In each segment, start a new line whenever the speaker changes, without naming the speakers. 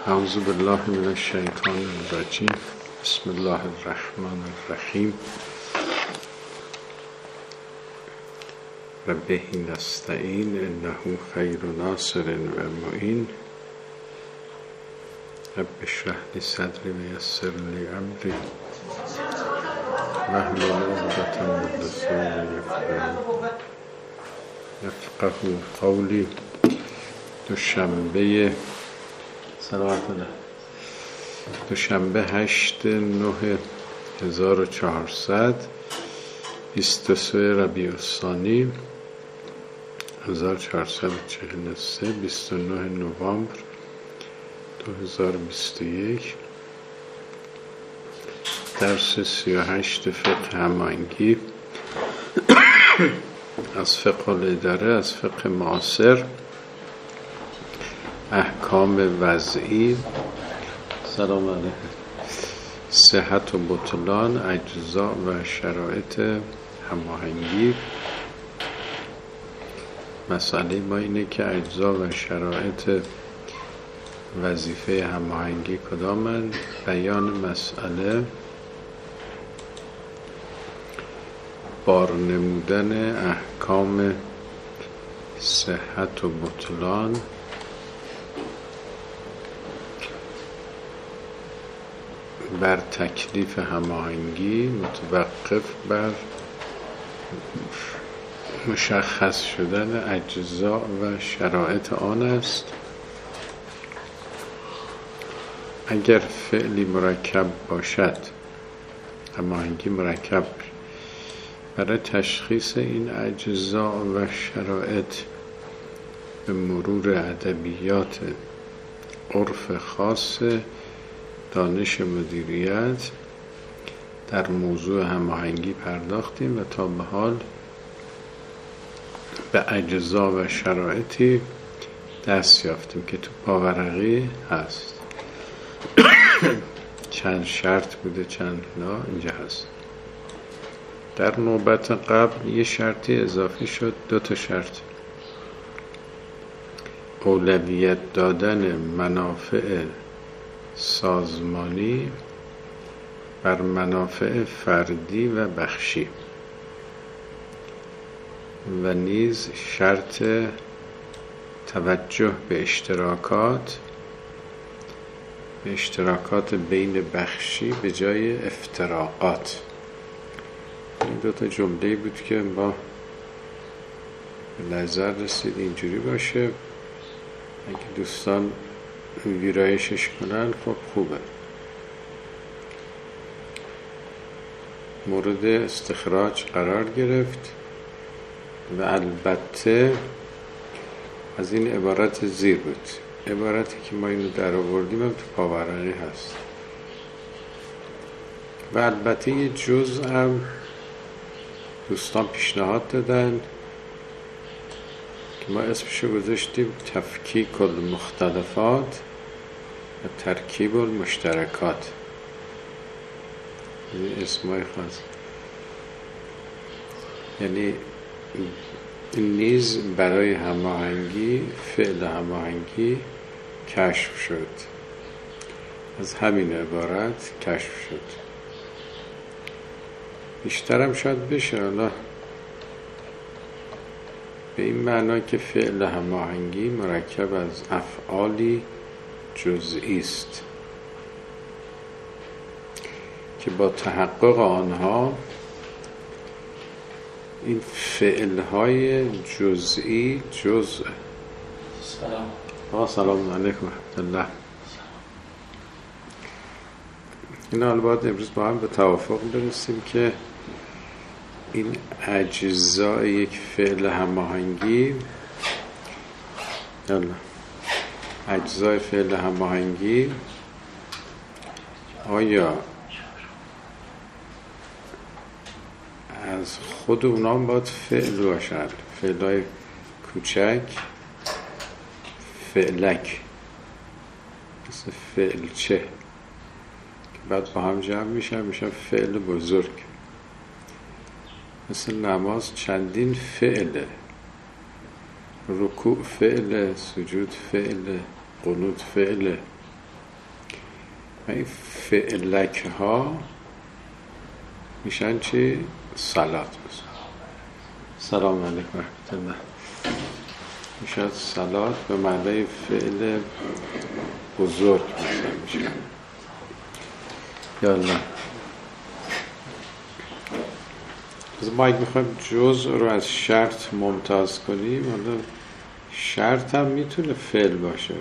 اعوذ بالله من الشیطان الرجیم. بسم الله الرحمن الرحیم. و به نستعین انه خیر ناصر و معین. رب اشرح لی صدری و یسر لی امری واحلل عقدة من لسانی یفقهوا قولی. دوشنبه 8/9/1400 23 ربیع الثانی 1443 29 نوامبر 2021. درس 38 فقه هماهنگی از فقه الاداره، از فقه معاصر، احکام وضعی. سلام علیکم. صحت و بطلان، اجزا و شرایط هماهنگی. مسئله ما اینه که اجزا و شرایط وظیفه هماهنگی کدامند؟ بیان مسئله، بار نمودن احکام صحت و بطلان، بر تکلیف هماهنگی متوقف بر مشخص شدن اجزا و شرایط آن است. اگر فعلی مرکب باشد، هماهنگی مرکب، برای تشخیص این اجزا و شرایط به مرور ادبیات عرف خاص دانش مدیریت در موضوع هماهنگی پرداختیم و تا به حال به اجزا و شرایطی دست یافتیم که تو پاورقی هست. چند شرط بوده، چند لا اینجا هست. در نوبت قبل یه شرطی اضافه شد، 2 شرط: اولویت دادن منافع سازمانی بر منافع فردی و بخشی، و نیز شرط توجه به اشتراکات بین بخشی به جای افتراقات. این 2 جمله بود که ما به نظر رسید اینجوری باشه. اگه دوستان ویرایشش کنن خب خوبه. مورد استخراج قرار گرفت و البته از این عبارت زیر بود. عبارتی که ما اینو در آوردیم هم تو پاورقی هست. و البته یه جزء هم دوستان پیشنهاد دادن که ما اسمشو گذاشتیم تفکیک المختلفات و ترکیب المشترکات. این اسمای خاص، یعنی نیز برای هماهنگی، فعل هماهنگی کشف شد. از همین عبارت کشف شد. بیشترم شاید بشه، حالا به این معنا که فعل هماهنگی مرکب از افعالی جزئی است که با تحقق آنها این فعلهای جزئی جزء. سلام علیکم ورحمت الله. این حال باید امروز با هم به توافق برسیم که این اجزای یک فعل هماهنگی، اجزای فعل هماهنگی آیا از خود اونا باید فعل باشن؟ فعلای کوچک، فعلک، مثل فعلچه که بعد با هم جمع میشن فعل بزرگ. مثل نماز چندین فعله: رکوع فعل، سجود فعل، قنوت فعل، و این فعلک ها میشن چی؟ صلات. سلام علیکم ورحمت الله. میشد صلات به معنی فعل بزرگ میشه. یالا ما اگه میخوایم جزء رو از شرط ممتاز کنیم، حالا شرط هم میتونه فعل باشه.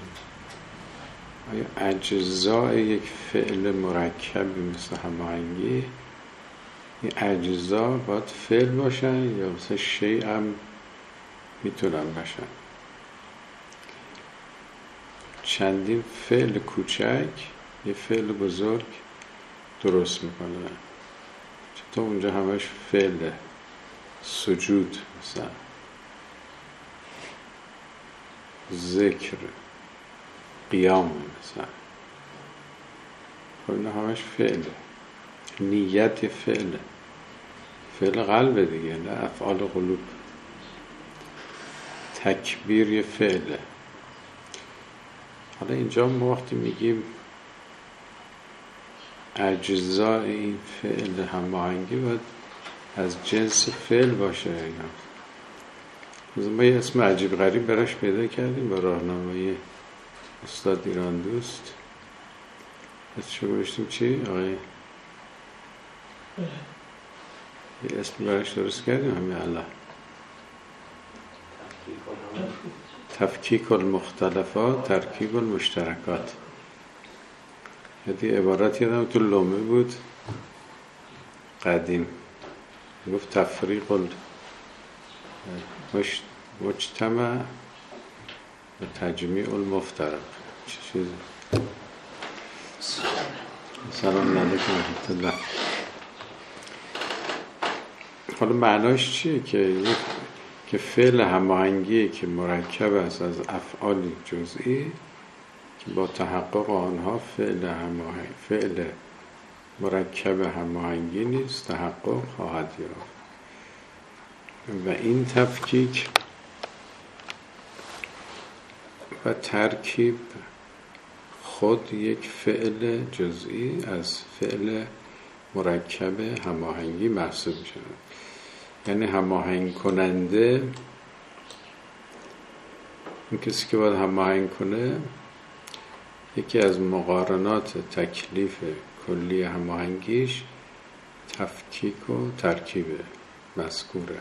آیا اجزای یک فعل مرکبی مثل هماهنگی، این اجزا باید فعل باشن یا مثل شیء هم میتونن باشن؟ چندین فعل کوچک یه فعل بزرگ درست میکنه. چطور اونجا همش فعل سجود، مثلا ذکر، قیام، مثلا خب اینا همش فعله. نیت یه فعله، فعل قلب دیگه، نه افعال قلوب. تکبیر یه فعله. حالا اینجا ما وقتی میگیم اجزای این فعل هماهنگی باید از جنس فعل باشه. ما یه اسم عجیب غریب براش پیدا کردیم با راهنمایی استاد ایران دوست. اسمشو گذاشتیم چی؟ آقای یه اسم براش درست کردیم همین الان، تفکیک المختلفات ترکیب المشترکات. یه عبارت یادم تو لومه بود قدیم، گفت تفریق مجتمع و تجمیع المفترق. چه چیزی؟ سلام علیکم ورحمت الله. حالا معناش چیه؟ که فعل هماهنگی که مرکب است از افعال جزئی که با تحقق آنها فعل مرکب هماهنگی نیست تحقق خواهد یافت. و این تفکیک و ترکیب خود یک فعل جزئی از فعل مرکب هماهنگی محسوب میشه. یعنی هماهنگ کننده، این کسی که باید هماهنگ کنه، یکی از مقارنات تکلیف کلی هماهنگیش تفکیک و ترکیب مذکوره.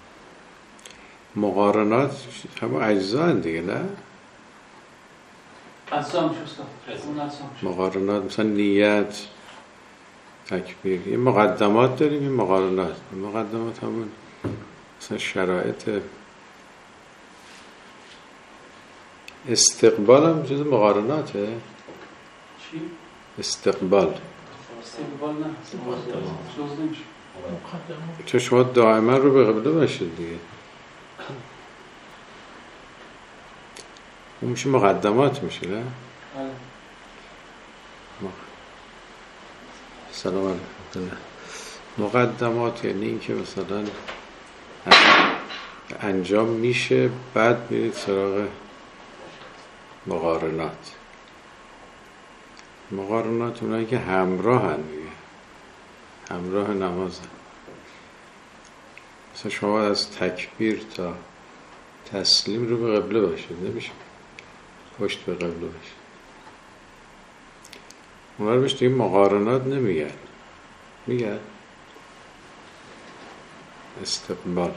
مقارنات همه اجزا هست دیگه، نه؟ مقارنات مثلا نیت، تکبیر، یه مقدمات داریم، یه مقارنات. مقدمات همون مثلا شرایط استقبال هم جز مقارناته.
چی؟
استقبال
نه، جز نمیشه.
چون شما دائما رو به قبله باشید دیگه، اون میشه مقدمات میشه، نه؟ سلام علیکم. مقدمات یعنی این که مثلا انجام میشه، بعد میرید سراغ مقارنات. مقارنات اونایی که همراه هم دیگه، همراه نماز هم. مثلا شما از تکبیر تا تسلیم رو به قبله باشید، نمیشه پشت به قبله باشید. اونا رو بهش دیگه مقارنات نمیگن، میگن استقبال.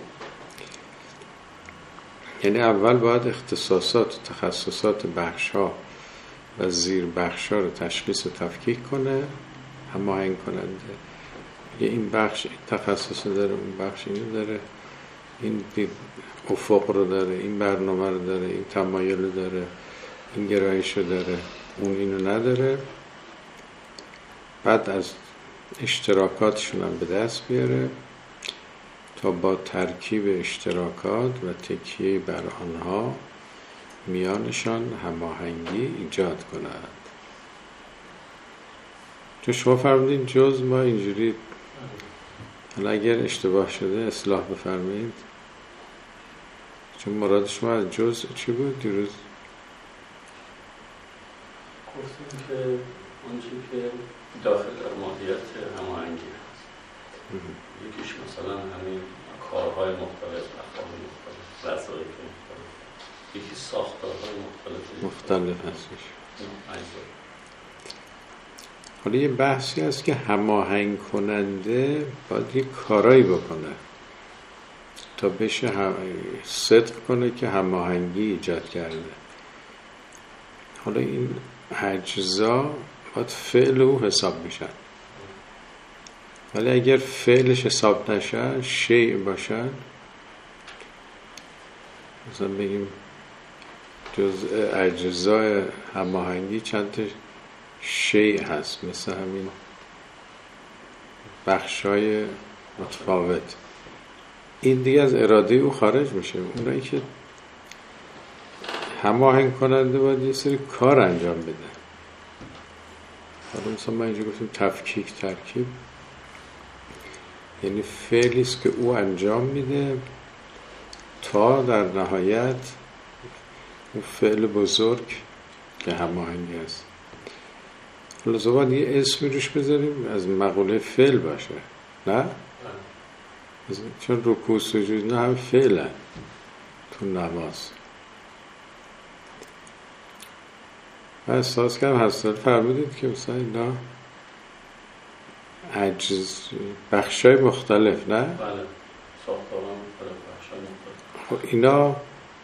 یعنی اول باید اختصاصات و تخصصات بخش‌ها و زیر بخش‌ها رو تشخیص و تفکیک کنه، هماهنگ کننده. این بخش تخصص داره، اون بخش اینو داره، این افق رو داره، این برنامه رو داره، این تمایل رو داره، این گرایش رو داره، اون اینو نداره. بعد از اشتراکاتشون هم به دست بیاره تا با ترکیب اشتراکات و تکیه بر آنها میانشان هماهنگی ایجاد کند. چون شما فرمودین جز، ما اینجوری، حالا اگر اشتباه شده اصلاح بفرمایید. چون مراد شما از جز چی بود دیروز؟
گفتیم که آنچه که داخل در ماهیت هماهنگی هست، یکیش مثلا همین کارهای مختلف، افعال مختلف، وظایف مختلف، یکی ساختارهای
مختلف هستش. حالا یه بحثی هست که هماهنگ کننده باید یه کارایی بکنه تا بشه صدق کنه که هماهنگی ایجاد کرده. حالا این اجزا باید فعل او حساب میشن، ولی اگر فعلش حساب نشن، شیء باشن، مثلا بگیم جزء اجزای هماهنگی چند تا شیء هست، مثل همین بخشای متفاوت، این دیگه از اراده او خارج میشه. اونایی که هماهنگ کننده باید یه سری کار انجام بده. حالا مثلا ما اینجا گفتیم تفکیک، ترکیب، یعنی فعلی است که او انجام میده تا در نهایت اون فعل بزرگ که هماهنگی است. حالا باید یه اسمی روش بذاریم از مقوله فعل باشه، نه؟ چون رکوع سجود نه هم فعلن تو نماز. و احساس کردم حضرت فرمودید که مثلا اینا بخشای مختلف، نه؟
بله، ساختاران مختلف، بخشای مختلف.
خب اینا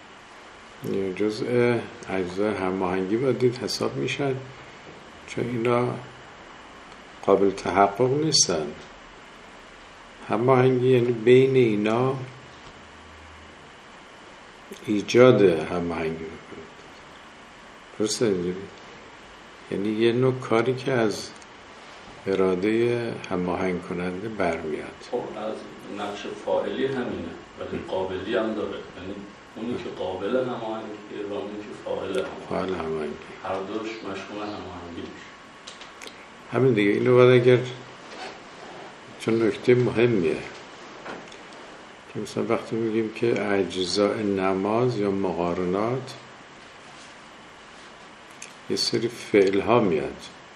جزء اجزای هماهنگی باید دید حساب میشن، چون اینا قابل تحقق نیستن. هماهنگی یعنی بین اینا ایجاد هماهنگی بکنید. درسته اینجوری؟ یعنی یه نوع کاری که از اراده هماهنگ کننده برمیاد.
خب از نقش فاعلی همینه، ولی قابلی هم داره، یعنی اونی که قابل هماهنگیه و اونی که فاعل هماهنگی، هر دوش مشمول هماهنگی میشه.
همین دیگه. اینو باید اگر، چون نکته مهمیه که مثلا وقتی میگیم که اجزاء نماز یا مقارنات یه سری فعل ها میاد،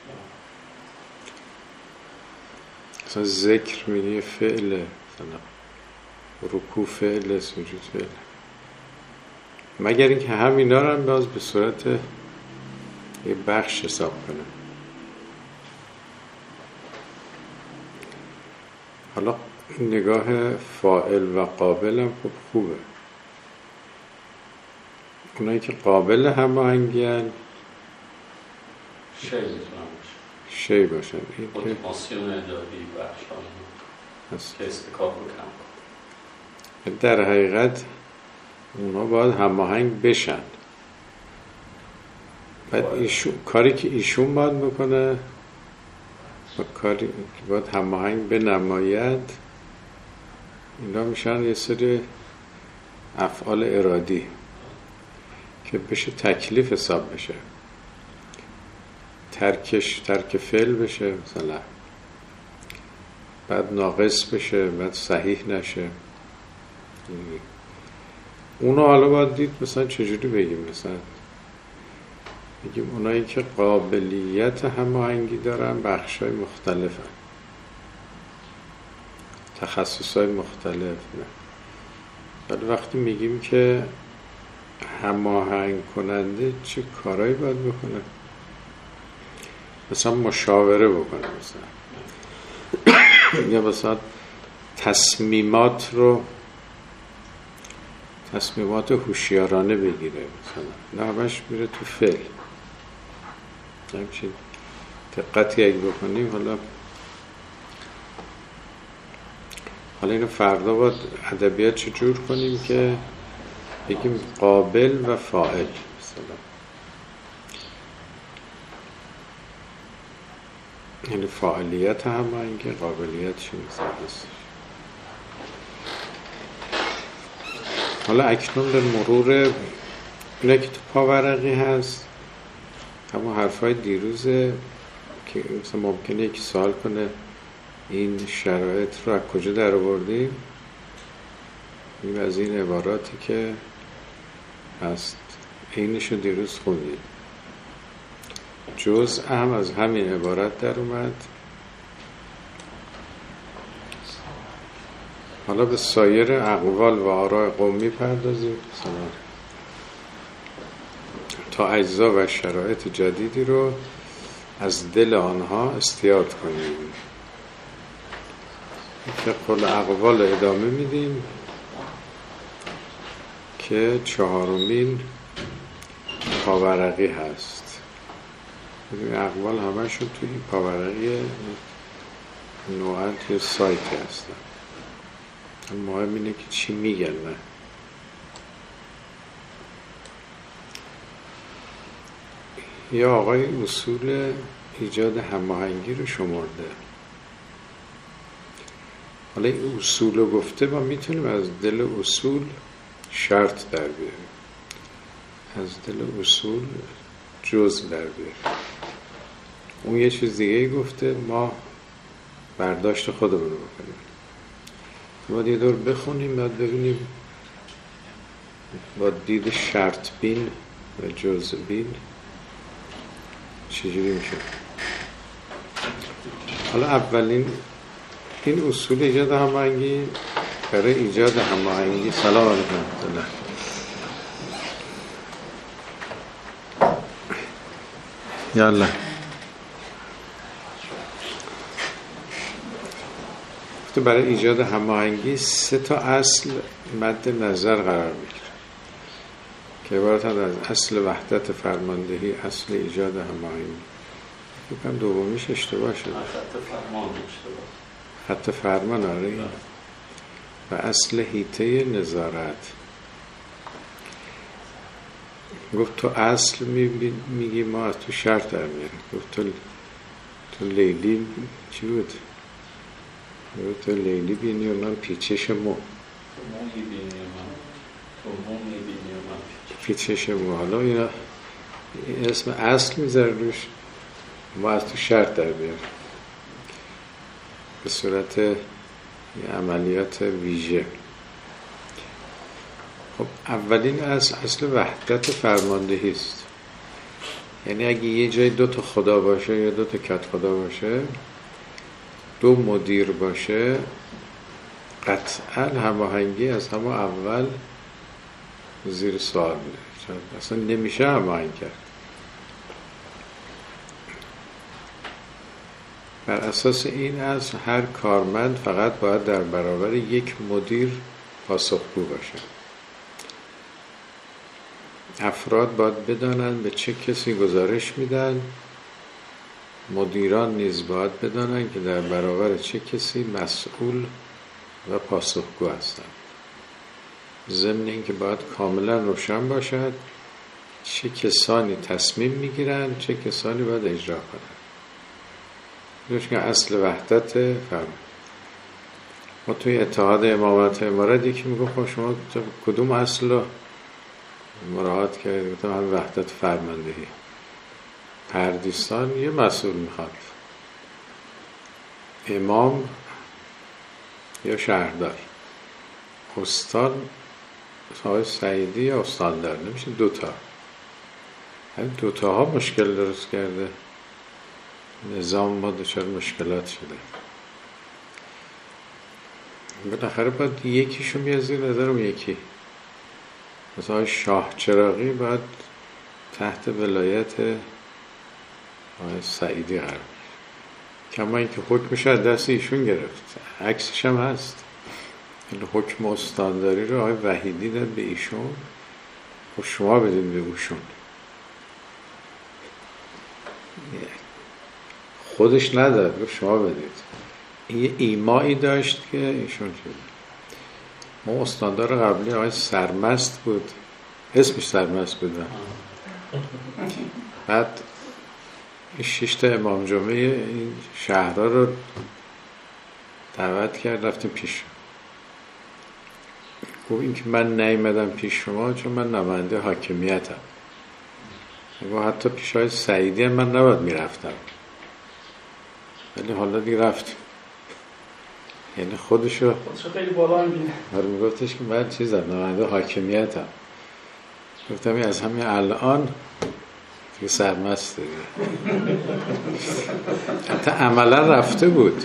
مثلا ذکر میگه فعل، مثلا رکوع فعل، سجود فعل، مگر اینکه همینا رو هم باز به صورت یه بخش حساب کنه. حالا نگاه فاعل و قابل هم خب خوبه. اونایی که قابل هماهنگی هن شی باشن، این که
ماسیون اجابی بخشان که استکاف رو کم.
در حقیقت اونا باید هماهنگ بشن. بعد کاری که ایشون باید بکنه و کاری که باید هماهنگ بنماید، اینا میشن یه سری افعال ارادی که بشه تکلیف حساب بشه، ترک فعل بشه مثلا، بعد ناقص بشه، بعد صحیح نشه. اونو حالا باید دید مثلا چجوری بگیم. مثلا بگیم اونایی که قابلیت هماهنگی دارن بخشای مختلفن، تخصصای مختلف. ولی وقتی میگیم که هماهنگ کننده چه کارهایی باید بکنه، مثلا مشاوره بکنه، مثلا یا مثلا تصمیمات هوشیارانه بگیره، مثلا نه همش میره تو فعل. همچین دقتی اگه بکنیم، حالا اینو فردا باید ادبیات چجور کنیم که بگیم قابل و فاعل، مثلا یعنی فاعلیت هماهنگی، قابلیتش مثلا هست. حالا اکنون به مرور اینه که تو پاورقی هست، همون حرفای دیروزه که مثلا ممکنه یکی سوال کنه این شرایط رو از کجا در آوردیم؟ این از این عباراتی که هست، اینشو دیروز خوندیم. جزء هم از همین عبارت در اومد. حالا به سایر اقوال و آراء قومی پردازیم تا اجزا و شرایط جدیدی رو از دل آنها استیاد کنیم. فقه الاقوال ادامه میدیم که 4مین پاورقی هست. این اقوال همشون توی این پاورقی نوعاً توی سایتی هستن. مهم اینه که چی میگن. نه یا آقای اصول ایجاد هماهنگی رو شمرده. حالا این اصول رو گفته، ما میتونیم از دل اصول شرط در بیاریم، از دل اصول جزء در بیاریم. اون یه چیز دیگه گفته، ما برداشت خودمون رو بکنیم. ما یه دور بخونیم بعد ببینیم با دید شرط بین و جزء بین چجوری میشه. حالا اولین این اصول ایجاد هماهنگی، برای ایجاد هماهنگی سلام علیکم یالا برای ایجاد هماهنگی 3 اصل مد نظر قرار میگیره که عبارتند از اصل وحدت فرماندهی، اصل ایجاد هماهنگی. فکرم دومیش اشتباه شد. خط فرمان آره. و اصل حیطه نظارت. گفت تو اصل میگی، ما از تو شرط در میاریم. گفت تو لیلی چی بود؟ گفت تو لیلی بینی و من پیچش مو. پیچش مو. حالا اینا اسم اصل میذاره روش، ما از تو شرط در بیاریم به صورت عملیات ویژه. خب اولین اصل وحدت فرماندهی است. یعنی اگه یه جای 2 خدا باشه یا 2 کت خدا باشه، 2 مدیر باشه، قطعا هماهنگی از همون اول زیر سوال میره. اصلا نمیشه هماهنگ کرد. بر اساس این از هر کارمند فقط باید در برابر یک مدیر پاسخگو باشه. افراد باید بدانند به چه کسی گزارش میدن. مدیران نیز باید بدانند که در برابر چه کسی مسئول و پاسخگو هستند. ضمن اینکه باید کاملا روشن باشد چه کسانی تصمیم میگیرند، چه کسانی باید اجرا کنند. که اصل وحدت فرمان. ما توی اتحاد امامت امارت یکی میگه خب شما کدوم اصل رو مراعات کردید؟ گفتم هم وحدت فرماندهی. پردیستان یه مسئول میخواد، امام یا شهردار، استان آقای سعیدی یا استاندار. نمیشه 2 همین 2 مشکل درست کرده. نظام ما دچار مشکلات شده. بالاخره باید یکیشو میاد زیر نظر اون یکی. مثلا شاه چراغی باید تحت ولایت آقای سعیدی قرار بگیره. کما اینکه حکمش از دست ایشون گرفت، عکسش هم هست. حکم استانداری رو آقای وحیدی داد به ایشون، خب شما بدین به اوشون. خودش نداد، شما بدید. این یه ایمایی داشت که ایشون شد. ما استاندار قبلی آقای سرمست بود، اسمش سرمست بود. بعد 6 امام جمعه این شهرها رو دعوت کرد، رفتیم پیش. گفت این که من نیامدم پیش شما چون من نماینده حاکمیتم. گفت حتی پیش های سعیدی هم من نباید میرفتم، ولی حالا دیگه رفتیم. یعنی خودشو
خیلی بالا میبینه.
میگفتش که من نماینده حاکمیتم. گفتم از همین الان یه سرمست دیگه. حتی عملا رفته بود.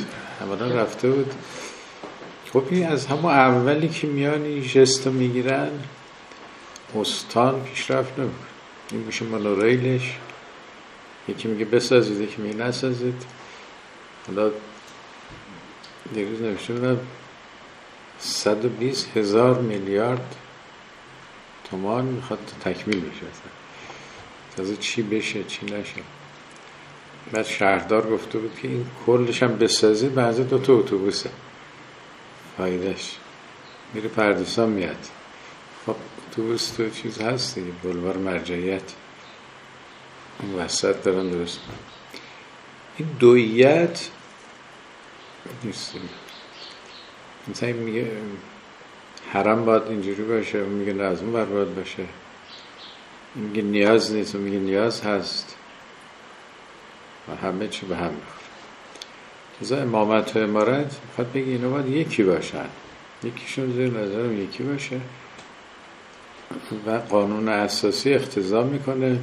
خب این از همون اولی که میان این جستو میگیرن استان پیشرفت نمیکنه. این میشه مونوریلش، یکی میگه بسازید، یکی میگه نسازید. حالا دیروز نوشته 120,000 میلیارد تومان میخواد تکمیل بشه. تازه چی بشه چی نشه. بعد شهردار گفته بود که این کلش هم بسازید بعضی 2 اتوبوسه، فایدهش میره پردیسان میاد. خب اتوبوس تو چیز هست دیگه، بلوار مرجعیت این وسط دارن درست. این دویت نیست. مثلا میگه حرم باید اینجوری باشه، میگه نه از اون ور باید باشه. میگه نیاز نیست، میگه نیاز هست و همه چی به هم میخوره. لذا امامت و امارت میخواد بگه اینا باید یکی باشن، یکیشون زیر نظرم یکی باشه و قانون اساسی اقتضا میکنه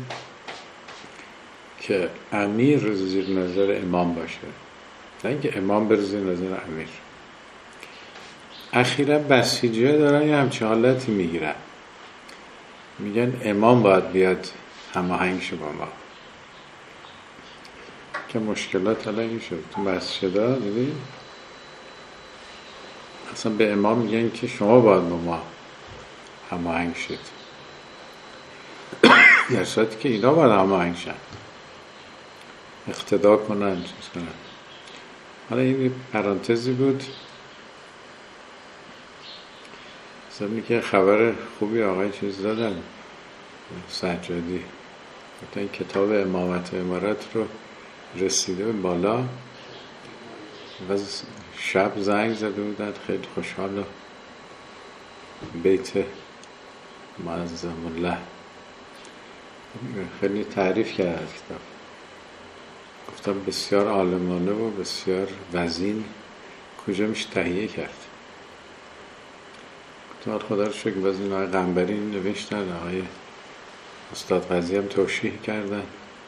که امیر زیر نظر امام باشه، نه اینکه امام بره زیر نظر امیر. اخیرا بسیجی‌ها دارن یه همچین حالتی میگیرن، میگن امام باید بیاد هماهنگ شه با ما، که مشکلات الان این شد تو مسجدها. ببین اصلا به امام میگن که شما باید با ما هماهنگ شید، در صورتی که اینا باید هماهنگ شن، اقتدا کنن، چیز کنن. حالا این پرانتزی بود. مثلا که خبر خوبی آقای چیز دادن سجادی، گفتن این کتاب امامت و امارت رو رسیده به بالا و شب زنگ زده بودن خیلی خوشحال و بیت معظم الله خیلی تعریف کرد از کتاب. گفتم بسیار عالمانه و بسیار وزین، کجا میشه تهیه کرد. گفتم خدا رو شکر باز این آقای قنبری نوشتن، آقای استاد قاضی هم توشیح کردن،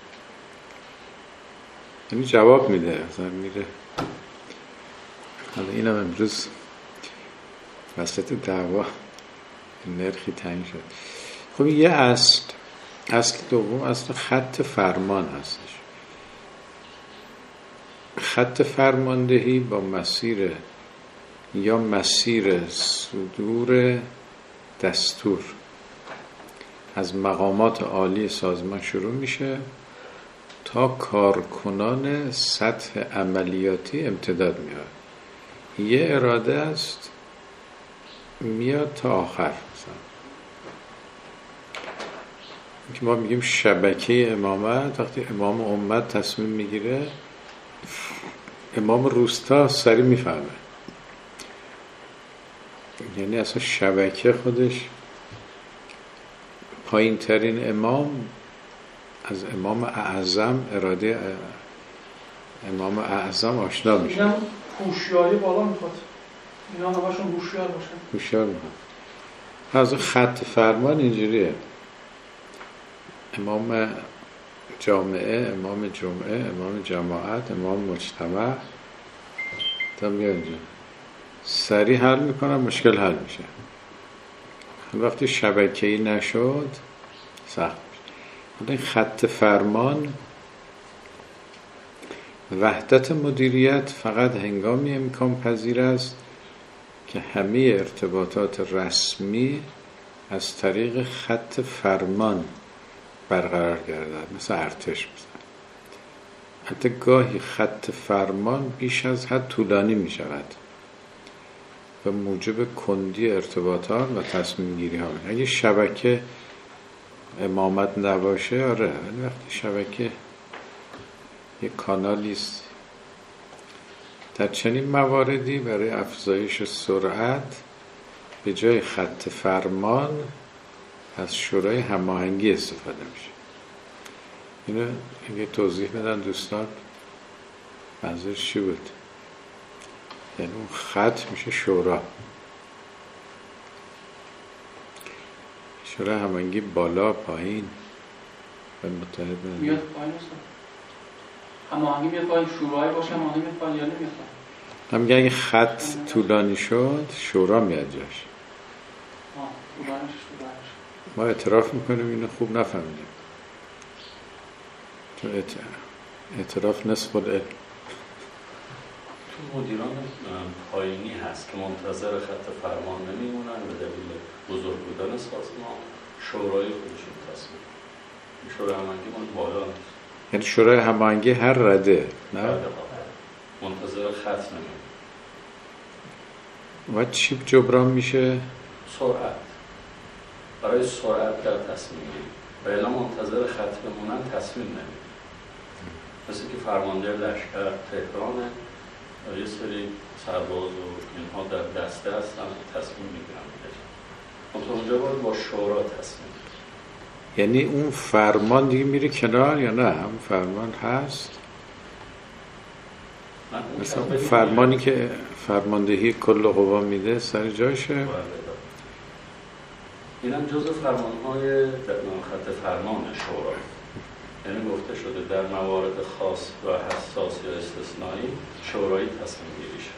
یعنی جواب میده اصلا میره. حالا اینم امروز وسط دعوا نرخی تنگ شد. خب یه اصل دوم اصل خط فرمان هستش. خط فرماندهی با مسیر یا مسیر صدور دستور از مقامات عالی سازمان شروع میشه تا کارکنان سطح عملیاتی امتداد میاد. یه اراده است میاد تا آخر. مثلا که ما میگیم شبکه امامت، وقتی امام امت تصمیم میگیره امام روستا سریع میفهمه، یعنی اصلا شبکه خودش پایین ترین امام از امام اعظم اراده امام اعظم آشنا میشه.
اینم هوشیاری بالا میخواد، اینا همشون هوشیار باشن.
هوشیار میخواد. از خط فرمان اینجوریه: امام جامعه، امام جمعه، امام جماعت، امام مجتمع. تا میاد اینجا سریع حل میکنم، مشکل حل میشه. وقتی شبکه‌ای نشد سخت میشه. این خط فرمان، وحدت مدیریت فقط هنگامی امکان پذیر است که همه ارتباطات رسمی از طریق خط فرمان برقرار گردد، مثل ارتش مثلا. حتی گاهی خط فرمان بیش از حد طولانی می شود و موجب کندی ارتباطات و تصمیم گیری ها. اگه شبکه امامت نباشه، آره، وقتی شبکه یک کانالیست، در چنین مواردی برای افزایش سرعت به جای خط فرمان از شورای هماهنگی استفاده میشه. اینو اگه توضیح بدن دوستان منظورش چی بود؟ یعنی اون خط میشه شورا هماهنگی بالا پایین متحد
میاد پایین است. هماهنگی میاد پایین، شورای باشه هماهنگی میاد پایین یا نمیاد پایین؟
هم میگه اگه خط طولانی شد شورا میاد جاش.
طولانیش.
ما اعتراف میکنیم اینو خوب نفهمیدیم، چون اعتراف نصف العلم.
تو مدیران پایینی هست که منتظر خط فرمان نمیمونن به دلیل بزرگ بودن سازمان، شورای خودشون تصمیم. شورای هماهنگی اون بالا نیست.
یعنی شورای هماهنگی هر رده نه؟
منتظر خط نمیمونن.
و چی جبران میشه؟
سرعت. برای سرعت در تصمیم گیری و الا منتظر خط بمونن تصمیم نمیگیرن. مثل که فرمانده لشکر تهرانه و یه سری سرباز و اینها در دسته هستن تصمیم میگیرن. اونجا باید با شورا تصمیم.
یعنی اون فرمان دیگه میره کنار یا نه؟ هم فرمان هست؟ مثلا اون فرمانی که فرماندهی کل قوا میده سر جاشه؟
اینم جزء فرمانهای خط فرمان شورا. یعنی گفته شده در موارد خاص و حساس یا استثنایی شورایی تصمیم گیری شد.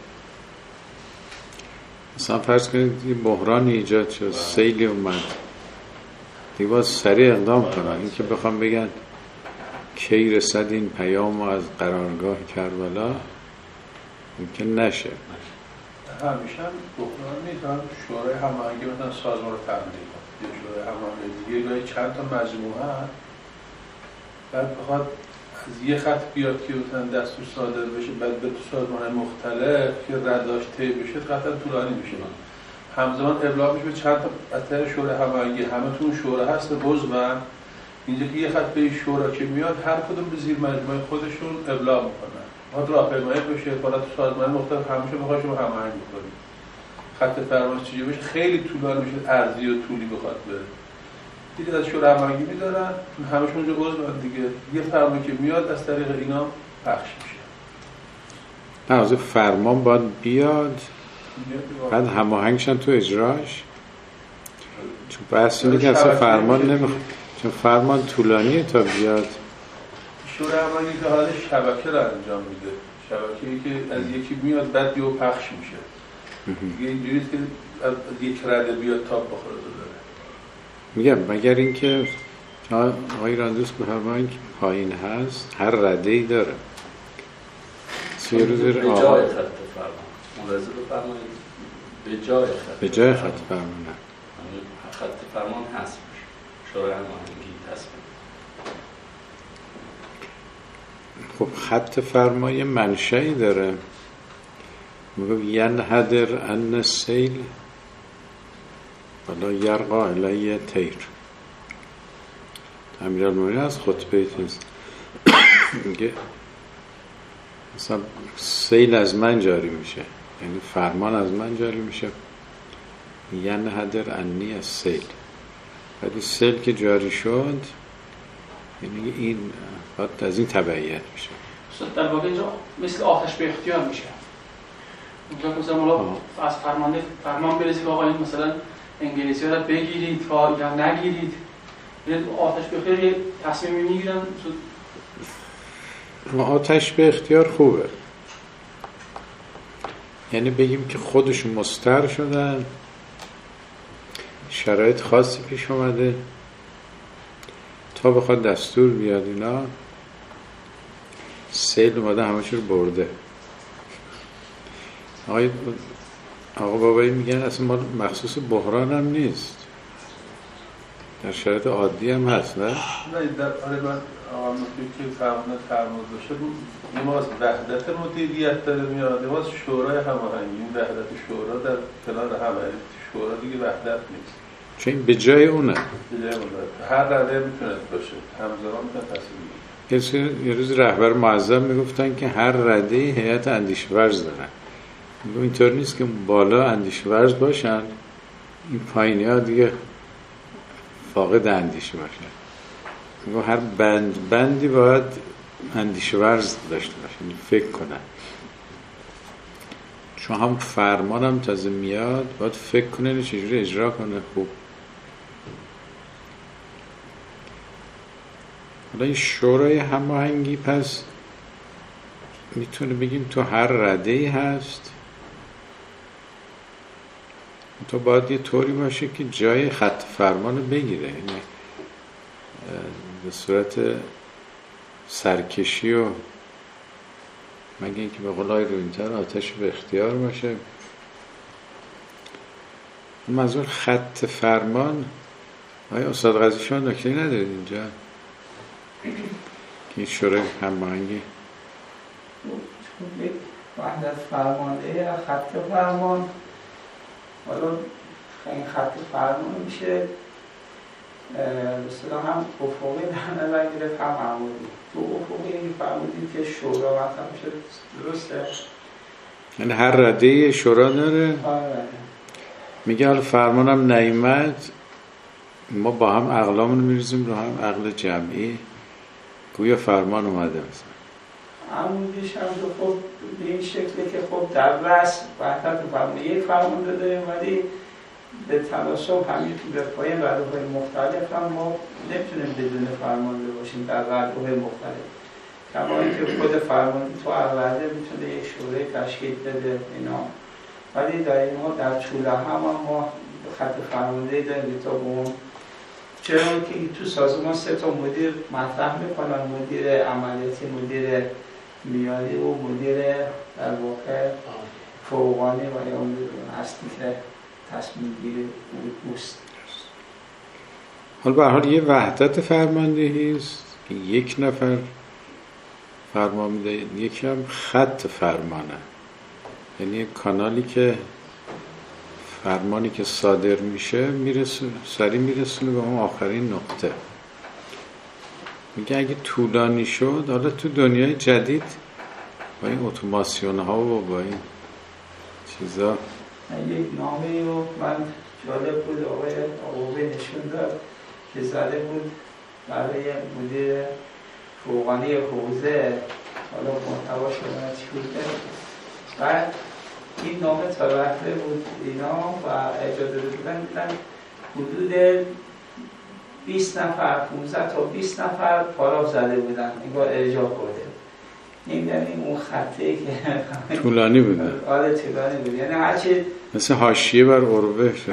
مثلا فرض کنید یه بحران ایجاد شد، سیلی اومد، دیگه باید سریع اقدام کنن. این که بخوام بگن کی رسد این پیام از قرارگاه کربلا ممکن نشه.
همیشه هم بحران نیست، هم شورای هماهنگی مثلا سازمان رو تبدیل کنه یه شورای هماهنگی دیگه گاهی چند تا مجموعه هست، بعد بخواد از یه خط بیاد که مثلا دستور صادر بشه بعد به تو سازمان مختلف که رداش طی بشه قطعا طولانی میشه. همزمان ابلاغ میشه به چند تا اثر شورای هماهنگی، همه تو شورا هست عضون. اینجا که یه خط به شورا که میاد هر کدوم به زیر مجموعه خودشون ابلاغ میکنن. ما راهپیمایی بشه حالا تو سازمان مختلف همیشه میخواد شما هماهنگ کنید. خط فرمانش چجوری بشه خیلی طولانی میشه، ارزی و طولی بخواد بره. دیگه از شورای هماهنگی میذارن همشون اونجا عضون دیگه. یه فرمانی که میاد از طریق اینا پخش میشه.
نه از فرمان باید بیاد بعد هماهنگشن تو اجراش. چون بحث اینه که اصلا فرمان نمیخواد، چون فرمان طولانیه تا بیاد.
شورای هماهنگی که حالا شبکه رو انجام میده، شبکه‌ای که از یکی میاد بعد یهو پخش میشه. دیگه اینجوریه که از یک رده بیاد تا بخوره داره.
میگم مگر اینکه آقای راندوس بفرمایید که پایین هست هر رده‌ای داره.
به جای خط فرمان ملاحظه بفرمایید به جای خط
فرمان
خط فرمان هست شورای هماهنگی تصمیم.
خب خط فرمان یه منشأی داره، میگه ینحدر عن السیل ولا یرقا علیه طیر. امیرالمومنین از خطبه تیز میگه مثلا سیل از من جاری میشه، یعنی فرمان از من جاری میشه. ینحدر عنی السیل، ولی سیل که جاری شد یعنی این باید از این تبعیت میشه.
در واقع اینجا مثل آتش به اختیار میشه. اونجا مثلا مولا از فرمان برسید که آقا این مثلا انگلیسی ها رو بگیرید یا نگیرید، آتش به اختیار یه تصمیمی میگیرن.
آتش به اختیار خوبه، یعنی بگیم که خودشون مضطر شدن، شرایط خاصی پیش اومده تا بخواد دستور بیاد اینا سیل اومده همه چی رو برده. آقا بابایی میگن اصلا ما مخصوص بحران هم نیست، در شرایط عادی هم هست. نه
در آره من آقا مفید که فرمود باشه ما از وحدت مدیریت داره میاد، ما از شورای هماهنگی. این وحدت شورا در کنار همه شورا دیگه وحدت نیست،
چون به جای اونه.
هر رده میتونه باشه، همزمان میتونه تصمیم بگیره.
یه روز رهبر معظم میگفتن که هر رده هیئت اندیشه‌ورز دارن. اینطور نیست که بالا اندیشه‌ورز باشن این پایینی ها دیگه فاقد اندیشه باشن. هر بندی باید اندیشه‌ورز داشته باشن، فکر کنن. چون هم فرمان هم تازه میاد باید فکر کنه چجوری اجرا کنه. خوب حالا این شورای هماهنگی پس میتونه بگیم تو هر رده‌ای هست، تو باید یه طوری باشه که جای خط فرمان رو بگیره، یعنی به صورت سرکشی و مگه اینکه به قولای روینتر آتش به اختیار باشه. منظور خط فرمان آیا استاد قاضی شما نکته ندارید اینجا که این شورای هماهنگی
یک وحدت فرمانده یا خط فرمان، حالا این خط فرمان میشه به اصطلاح هم افقی در نظر گرفت هم عمودی. تو افقی این فرمودیم که شورا مطرح میشه، درسته؟
یعنی هر رده شورا داره.
آره.
میگه حالا فرمانم نیامد ما با هم عقلامون میریزیم رو هم عقل جمعی، گویا فرمان اومده مثلا.
عمودیش هم خب به این شکله که خب در رأس وحدت فرمان یک فرمان داده، ولی به تناسب همین به پایین رده‌های مختلف هم ما نمیتونیم بدون فرمانده باشیم در رده‌های مختلف، کما اینکه خود فرمانده تو هر رده میتونه یک شورای تشکیل بده اینا، ولی در این ما در طول هم ما خط فرمانده داریم تا به اون، چرا که تو سازمان 3 تا مدیر مطرح میکنن، مدیر عملیاتی، مدیر میانی و مدیر در واقع فوقانی و یا اون اصلی که تصمیم گیری اوست.
حالا به هر حال یه وحدت فرماندهی است که یک نفر فرمان میده، یکی هم خط فرمانه، یعنی یک کانالی که فرمانی که صادر میشه سریع میرسونه به اون آخرین نقطه. میگه اگه طولانی شد، حالا تو دنیای جدید با این اتوماسیون ها و با این چیزا،
یک نامه رو من جالب بود آقای آقوی نشون داد که زده بود برای مدیر فوقانی حوزه، حالا محتوا شما چی بوده، بعد این نامه تا رفته بود اینا و اجازه دادن حدود 20 نفر 15 تا 20 نفر پاراف زده بودن، انگار ارجاع برده. این یعنی اون خطه که
طولانی بوده.
آره طولانی بود، یعنی هرچی
مثل حاشیه بر عروه شد.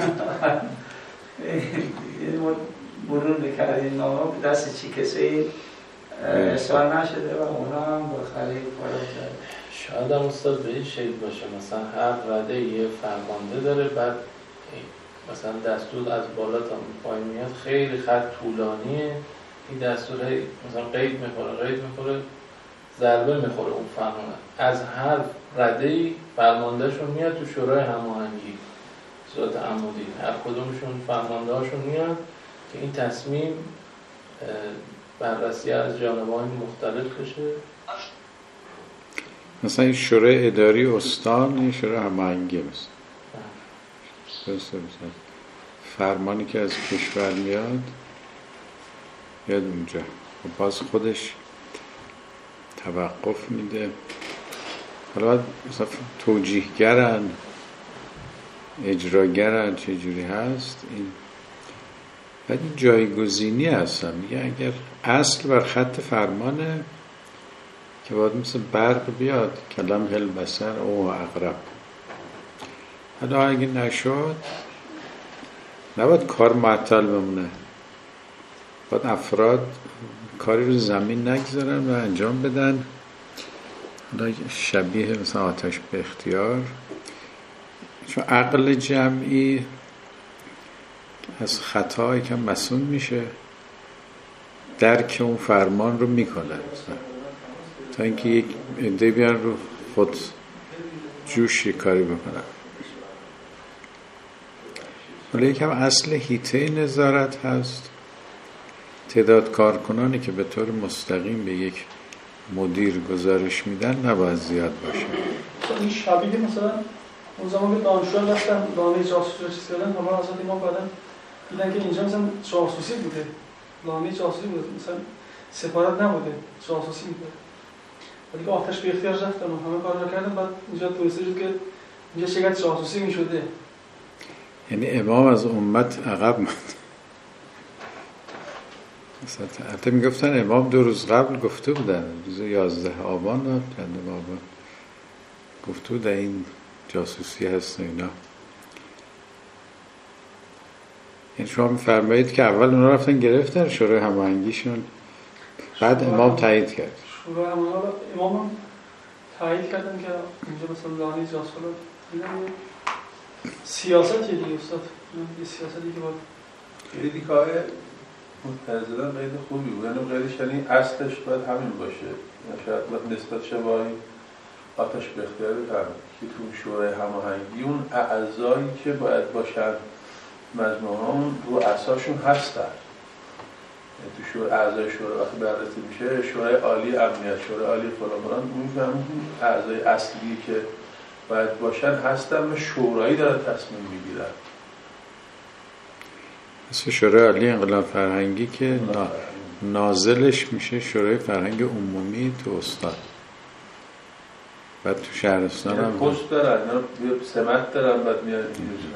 مرور میکردیم نامه دست چی کسی اصرار نشده و اونا هم بالاخره پاراف زده.
شاید هم استاد به این شکل باشه، مثلا هر رده یه فرمانده داره، بعد مثلا دستور از بالا تا پایین میاد، خیلی خط طولانیه، این دستور مثلا قید میخوره ضربه میخوره اون فرمانده، از هر رده‌ای فرماندهشون میاد تو شورای هماهنگی صورت عمودی، هر کدومشون فرمانده هاشون میاد که این تصمیم بررسی از جانبان مختلف بشه.
مثلا این شورای اداری استان، این شورای هماهنگی مثلا فرمانی که از کشور میاد اونجا باز خودش توقف میده. حالا مثلا توجیهگرن، اجراگرن، چه جوری هست این، بعد این جایگزینی هستن. میگه اگر اصل بر خط فرمانه که باید مثل برق بیاد، کلم هل بسر او اقرب، حالا اگه نشد نباید کار معطل بمونه، باید افراد کاری رو زمین نگذارن و انجام بدن. حالا شبیه مثلا آتش به اختیار، چون عقل جمعی از خطایی که مسئول میشه درک اون فرمان رو میکنه، تا اینکه یک عده بیان رو خود جوش کاری بکنن. حالا یکم اصل هیته نظارت هست، تعداد کارکنانی که به طور مستقیم به یک مدیر گزارش میدن نباید زیاد باشه.
این شبیه مثلا اون زمان که دانشجوها رفتن لانه جاسوسی رو چیز کردن، حالا حضرت امام بعدن دیدن که اینجا مثلا جاسوسی بوده، لانه جاسوسی بوده، مثلا سفارت نبوده، جاسوسی بوده. ولی که آتش به اختیار رفتن و همه کار رو کردن، بعد اینجا توسعه شد که اینجا چقدر جاسوسی میشده.
یعنی امام از امت عقب ماند. مثلا حتی میگفتن امام 2 روز قبل گفته بودن، روز 11 آبان چند آبان گفته بودن این جاسوسی هست اینا. یعنی شما میفرمایید که اول اونا رفتن گرفتن شورای هماهنگیشون، بعد امام تایید کرد.
شورای هماهنگی امام هم تایید کردن که اینجا مثلا لانی جاسوس اینا سیاست دیگه استاد، یه سیاستی که باید
خیلی دیگه متنزلن قید خوبی بود، یعنی قیدش یعنی اصلش باید همین باشه، شاید باید نسبت شباهی آتش به اختیار هم که تو شورای هماهنگی اون اعضایی که باید باشن مجموعان رو اساسشون هستن. تو شورای اعضای شورای وقتی بررسی میشه شورای عالی امنیت، شورای عالی فلان میفهمون اعضای اصلی که باید باشن هستن و شورایی دارن تصمیم میگیرن.
مثل شورای عالی انقلاب فرهنگی که نازلش میشه شورای فرهنگ عمومی تو استان، بعد تو شهرستان هم
پست دارن، سمت دارن، بعد میاد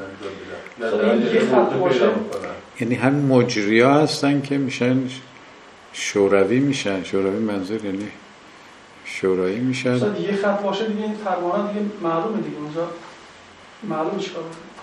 یعنی هم مجریا هستن که میشن شوروی میشن. شوروی منظور یعنی شورایی میشن.
مثلا یه خط باشه دیگه این فرمانات دیگه معلومه دیگه، اونجا معلوم چیکار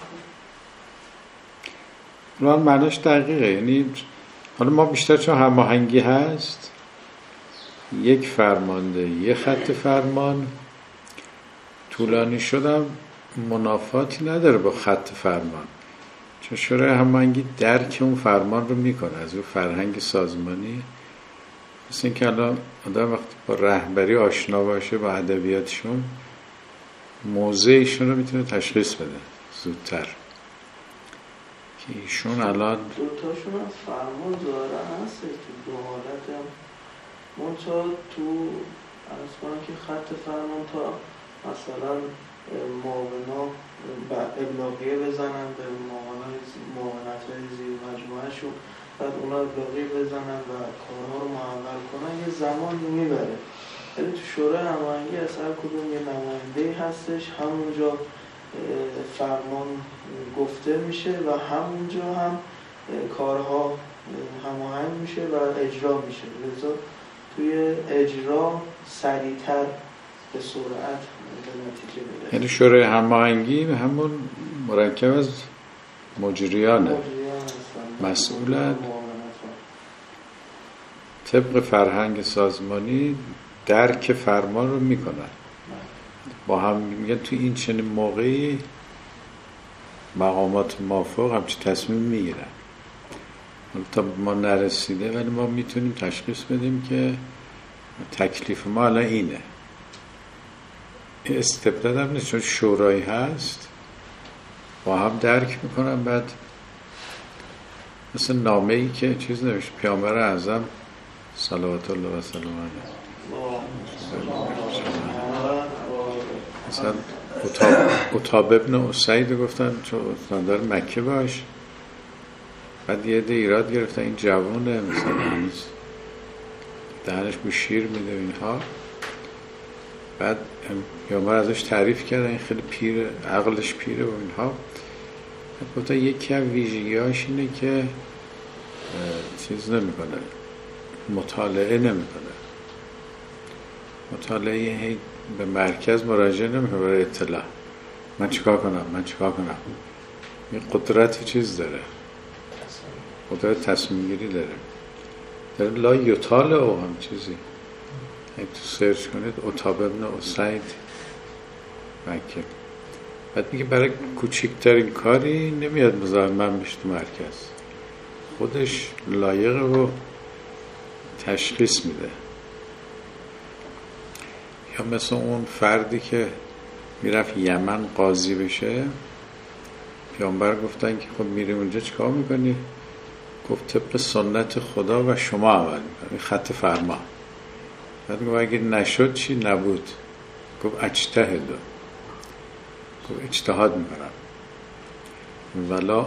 کنه. معناش دقیقه. یعنی حالا ما بیشتر چون هماهنگی هست یک فرمانده یه خط فرمان طولانی شدم منافاتی نداره با خط فرمان، چون شورای هماهنگی درک اون فرمان رو میکنه از اون فرهنگ سازمانی. مثل این که الان آدم وقتی با رهبری آشنا باشه با ادبیاتشون موضعشون رو میتونه تشخیص بده زودتر که ایشون الان
دوتاشون از فرمان ظاهرا هست که دو حالت هم منطقه تو عرض کنم که خط فرمان تا مثلا معاونا ابلاغیه بزنن به معاونت‌های زیر مجموعه شون، بعد اونا ابلاغیه بزنن و کارها رو معول کنن، یه زمان میبره. ولی تو شورای هماهنگی از هر کدوم یه نماینده‌ای هستش، همونجا فرمان گفته میشه و همونجا هم کارها هماهنگ میشه و اجرا میشه. لذا توی اجرا سریعتر به سرعت به نتیجه میرسه.
یعنی شورای هماهنگی همون مرکب از مجریانه، مسئولن طبق فرهنگ سازمانی درک فرمان رو میکنن، با هم میگن تو این چنین موقعی مقامات موافق همچی تصمیم میگیرن. تا ما نرسیده ولی ما میتونیم تشخیص بدیم که تکلیف ما الان اینه. استبداد هم نیست، چون شورایی هست با هم درک میکنن. بعد مثل نامه‌ای که چیز نوشت پیامبر اعظم صلوات الله و سلام علیه، مثلا عتاب ابن اسید گفتن چون استاندار مکه باش، بعد یه ده ایراد گرفتن این جوونه مثلا هنوز دهنش بو شیر میده اینها، بعد پیامبر ازش تعریف کردن این خیلی پیره، عقلش پیره و اینها. گفتن یکی از ویژگی‌هاش اینه که چیز نمیکنه، مطالعه نمیکنه، مطالعه به مرکز مراجعه نمیکنه برای اطلاع من چیکار کنم. این قدرت چیز داره، قدرت تصمیم گیری داره لا یطال او هم چیزی. اگه تو سرچ کنید عتاب ابن اسید مکه، بعد میگه برای کوچکترین کاری نمیاد مزاحم بشه تو مرکز، خودش لایقه و تشخیص میده. یا مثل اون فردی که میرفت یمن قاضی بشه، پیامبر گفتن که خب میری اونجا چیکار میکنی؟ گفت طبق سنت خدا و شما عمل میکنی، خط فرمان. بعد گفت اگه نشد چی؟ نبود. گفت اجتهد، گفت اجتهاد میکنم، ولا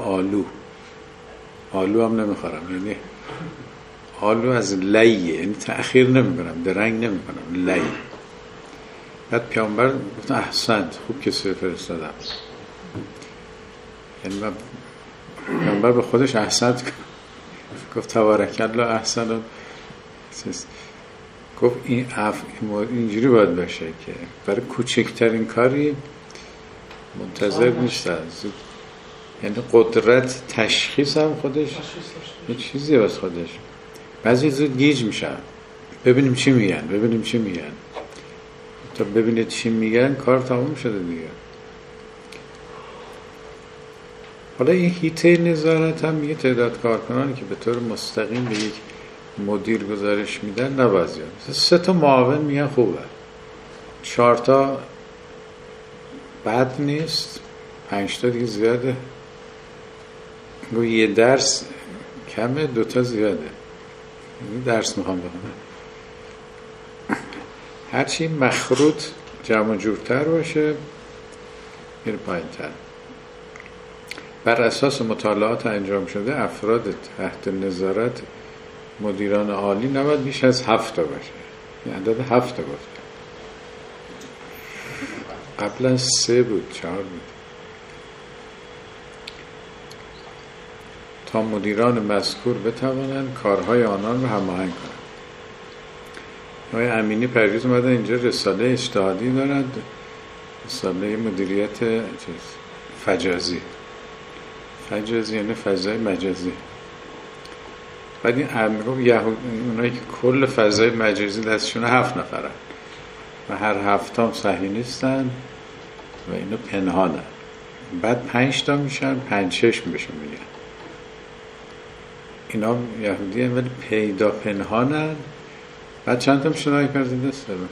آلو هم نمیخورم. یعنی آلو از لیه، یعنی تأخیر نمیکنم، درنگ نمیکنم، لی. بعد پیامبر گفت احسنت، خوب کسی فرستادم. یعنی پیامبر به خودش احسنت گفت تبارک الله احسن. گفت این اینجوری باید باشه که برای کوچکترین کاری منتظر نیستن، یعنی قدرت تشخیص هم خودش یه چیزی واسه خودش. بعضی زود گیج میشن، ببینیم چی میگن تا ببینید چی میگن کار تموم شده دیگه. حالا این هیته نظارت هم میگه تعداد کارکنانی که به طور مستقیم به یک مدیر گزارش میدن نباید زیاد. 3 تا معاون میگن خوبه، 4 تا بد نیست، 5 تا دیگه زیاده. یه درس کمه، 2 تا زیاده. این درس میخوام بخونم. هرچی مخروط جمع جورتر باشه میره پایین تر. بر اساس مطالعات انجام شده افراد تحت نظارت مدیران عالی نباید بیش از 7 تا باشه. این عدد 7 تا گفته، قبلا 3 بود 4 بود. تا مدیران مذکور بتوانند کارهای آنان رو هماهنگ کنند. آقای امینی پریروز اومدن اینجا رساله اجتهادی دارند، رساله مدیریت فجازی یعنی فضای مجازی. بعد این اونایی که کل فضای مجازی دستشون 7 نفرن و هر 7 هم صحیح نیستن و اینو پنهانن. بعد 5 تا میشن 5 چشم بهشون میگن. اینا یهودی هم ولی پیدا پنهانن. بعد چند تا میشن آقای پرزنده دارن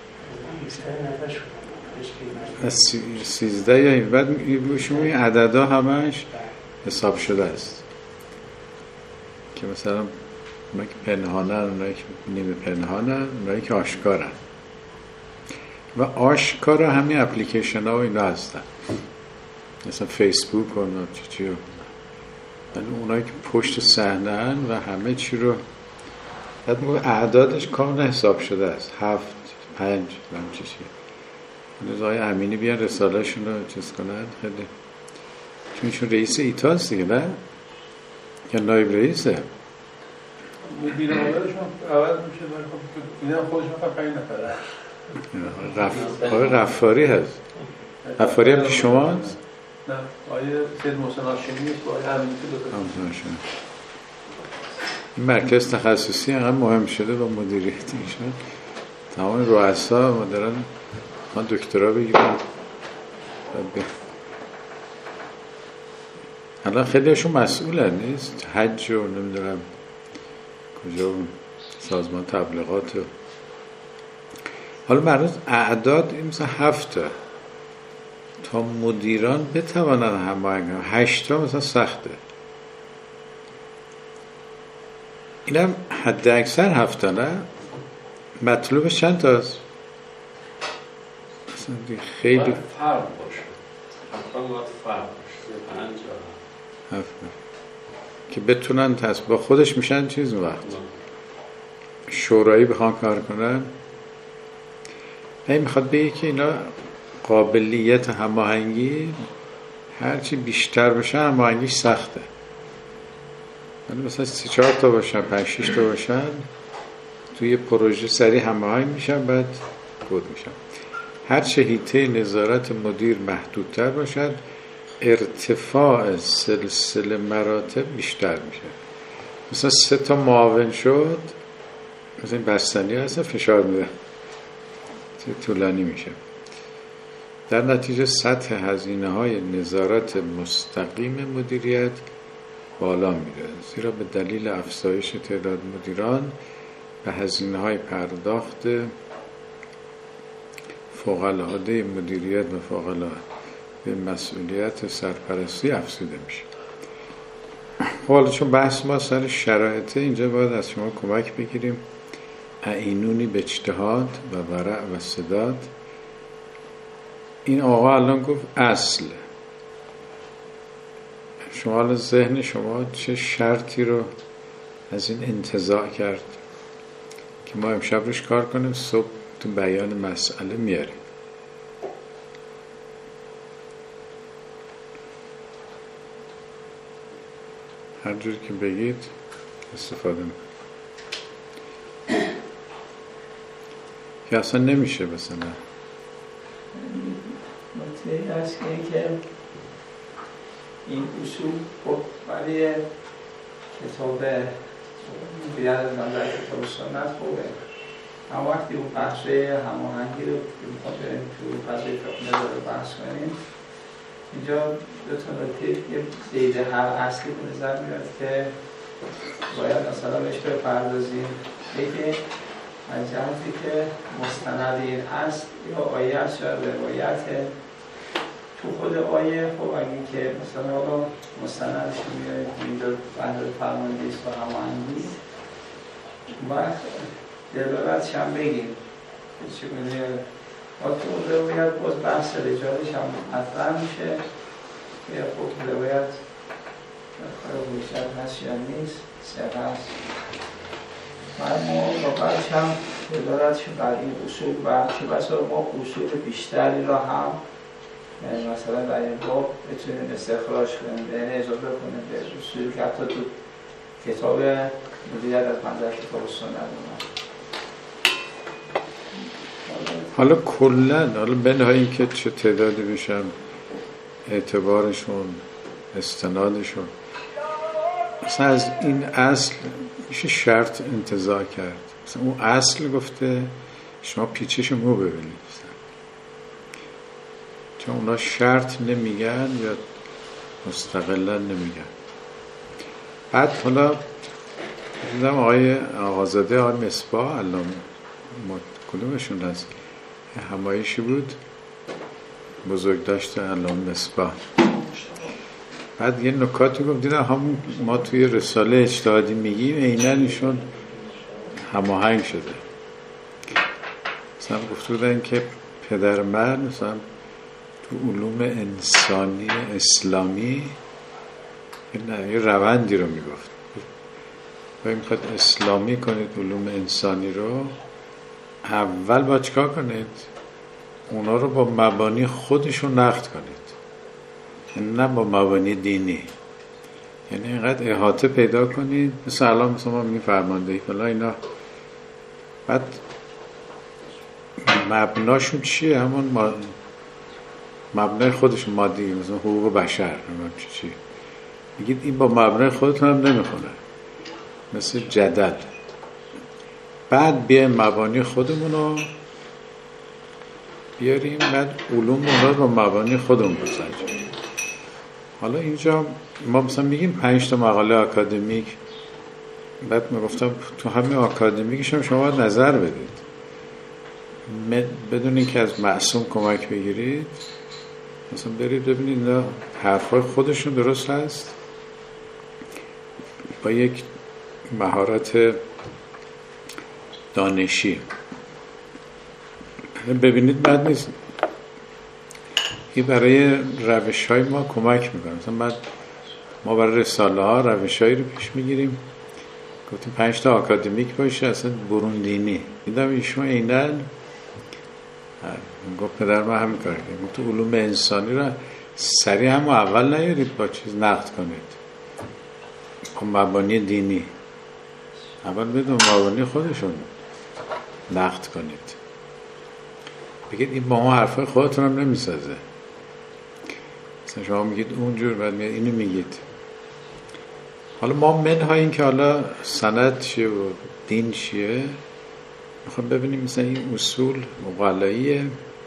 13 یا این. بعد بهشون این عددا همش حساب شده است که مثلا اونایی که پنهانن، اونایی که نیمه پنهانن، اونایی که آشکارن. و آشکار همین اپلیکیشن ها و اینا هستن، مثلا فیسبوک و چی رو. ولی اونایی که پشت صحنه هن و همه چی رو بعد میگه اعدادش کاملا حساب شده است. 7 5 همچی چی. آقای امینی بیان رساله شون رو چیز کنن. خیلی چون رئیس ایتاس دیگه نه؟ یا نایب رئیسه؟
مدیر عاملشون عوض میشه ولی خب اینا خودشون فقط 5 نفره.
آقای غفاری هست. غفاری هم که شما هست؟
نه آقای سید محسن هاشمی است، آقای امینی که این
مرکز تخصصی هم مهم شده با مدیریت ایشون. تمام رؤسا مدرن من دکترا بگیرم. الان خیلی هاشون مسئولن نیست، حج و نمیدونم کجا سازمان تبلیغات و حالا مرز اعداد این مثلا 7 تا مدیران بتوانن هماهنگ کنن. 8 تا مثلا سخته. اینم حد اکثر 7 تا نه؟ مطلوبش چند تاست؟ مثلا خیلی
باید فرق باشه، حتما باید فرق باشه. 5
که بتونن با خودش میشن چیز وقت شورایی بخوان کار کنن. این میخواد بگه که اینا قابلیت هماهنگی هرچی بیشتر بشه هماهنگیش سخته. یعنی مثلا 3-4 تا باشن 5-6 تا باشن توی پروژه سریع هماهنگ میشن، بعد گود میشن. هرچه حیطه نظارت مدیر محدودتر باشد ارتفاع سلسله مراتب بیشتر میشه. مثلا 3 تا معاون شد، مثلا این بستنی هستن فشار میده طولانی میشه. در نتیجه سطح هزینه‌های نظارت مستقیم مدیریت بالا میره، زیرا به دلیل افزایش تعداد مدیران و هزینه‌های پرداخت فوق‌العاده مدیریت و فوق‌العاده مسئولیت سرپرستی افزوده میشه. حالا چون بحث ما سر شرایطه، اینجا باید از شما کمک بگیریم. اعینونی به اجتهاد و ورع و سداد. این آقا الان گفت اصل. شما الان ذهن شما چه شرطی رو از این انتزاع کرد که ما امشب روش کار کنیم، صبح تو بیان مسئله میاریم. هر جور که بگید استفاده میکنیم که اصلا نمیشه مثلا.
نکته هست که این اصول خب برای کتاب بیاد نظر کتاب سنت خوبه، اما وقتی اون بحثه هماهنگی رو میخواد بریم تو فضای فقه رو بحث کنیم، اینجا دو تا نکته یه زید هر اصلی به نظر میاد که باید مثلا بهش بپردازیم. یکی از جهتی که مستند این اصل یا آیه است یا روایت تو خود آیه. خب اگه که مثلا حالا مستندش میاد اینجا بحث فرمانده است و هماهنگی وقت دلالتش هم بگیم چه می‌دونی وقتی اون روایت باز بحث رجالش هم مطرح میشه که خب روایت کار بوشت هست یا نیست صحه هست و ما با بعدش هم دلالتش بر این اصول و چه بسا ما اصول بیشتری را هم مثلا در این باب بتونیم استخراج کنیم، یعنی اضافه کنیم به اصولی که حتی تو کتاب مدیریت از منظر کتاب سنت اومد.
حالا کلن حالا بنهای این که چه تعدادی بشن اعتبارشون استنادشون مثلا از این اصل میشه شرط انتزاع کرد. مثلا اون اصل گفته شما پیچش مو ببینید چون اونا شرط نمیگن یا مستقلا نمیگن. بعد حالا دیدم آقای آقازاده آقای مصباح الان کدومشون هست همایشی بود بزرگ داشته الان مصباح. بعد یه نکاتی گفت دیدم همون ما توی رساله اجتهادی میگیم عیناً ایشون هماهنگ شده. مثلا گفته بودن که پدر من مثلا تو علوم انسانی اسلامی یه روندی رو میگفت و میخواد اسلامی کنید علوم انسانی رو اول باید چیکار کنید؟ اونا رو با مبانی خودشون نقد کنید نه با مبانی دینی. یعنی اینقدر احاطه پیدا کنید مثل الان مثلا ما میفرمانده فلا اینا بعد مبناشون چیه؟ همون مبنای خودشون مادی مثلا حقوق بشر چی میگید این با مبنای خودتون هم نمیخونه مثل جدل. بعد بیایم مبانی خودمون رو بیاریم بعد علوم اون رو با مبانی خودمون بسنجیم. حالا اینجا ما مثلا میگیم 5 تا مقاله آکادمیک بعد میگفتم تو همه آکادمیکش هم شما باید نظر بدید بدون اینکه از معصوم کمک بگیرید. مثلا برید ببینید اینا حرفای خودشون درست هست با یک مهارت دانشی ببینید بد نیست. این برای روش های ما کمک میکنه. مثلا بعد ما برای رساله ها روش هایی رو پیش میگیریم گفتیم 5 تا آکادمیک باشه اصلا برون دینی. دیدم ایشون اینن گفت پدر من همین کار کنیم تو علوم انسانی رو سریع هم اول نیارید با چیز نقد کنید با مبانی دینی اول بدون مبانی خودشون نقد کنید بگید این با ما حرفای خودتون هم نمیسازه. مثلا شما میگید اونجور بعد میاد اینو میگید. حالا ما منها این که حالا سند چیه و دین چیه میخوام ببینیم مثلا این اصول مقالاییه.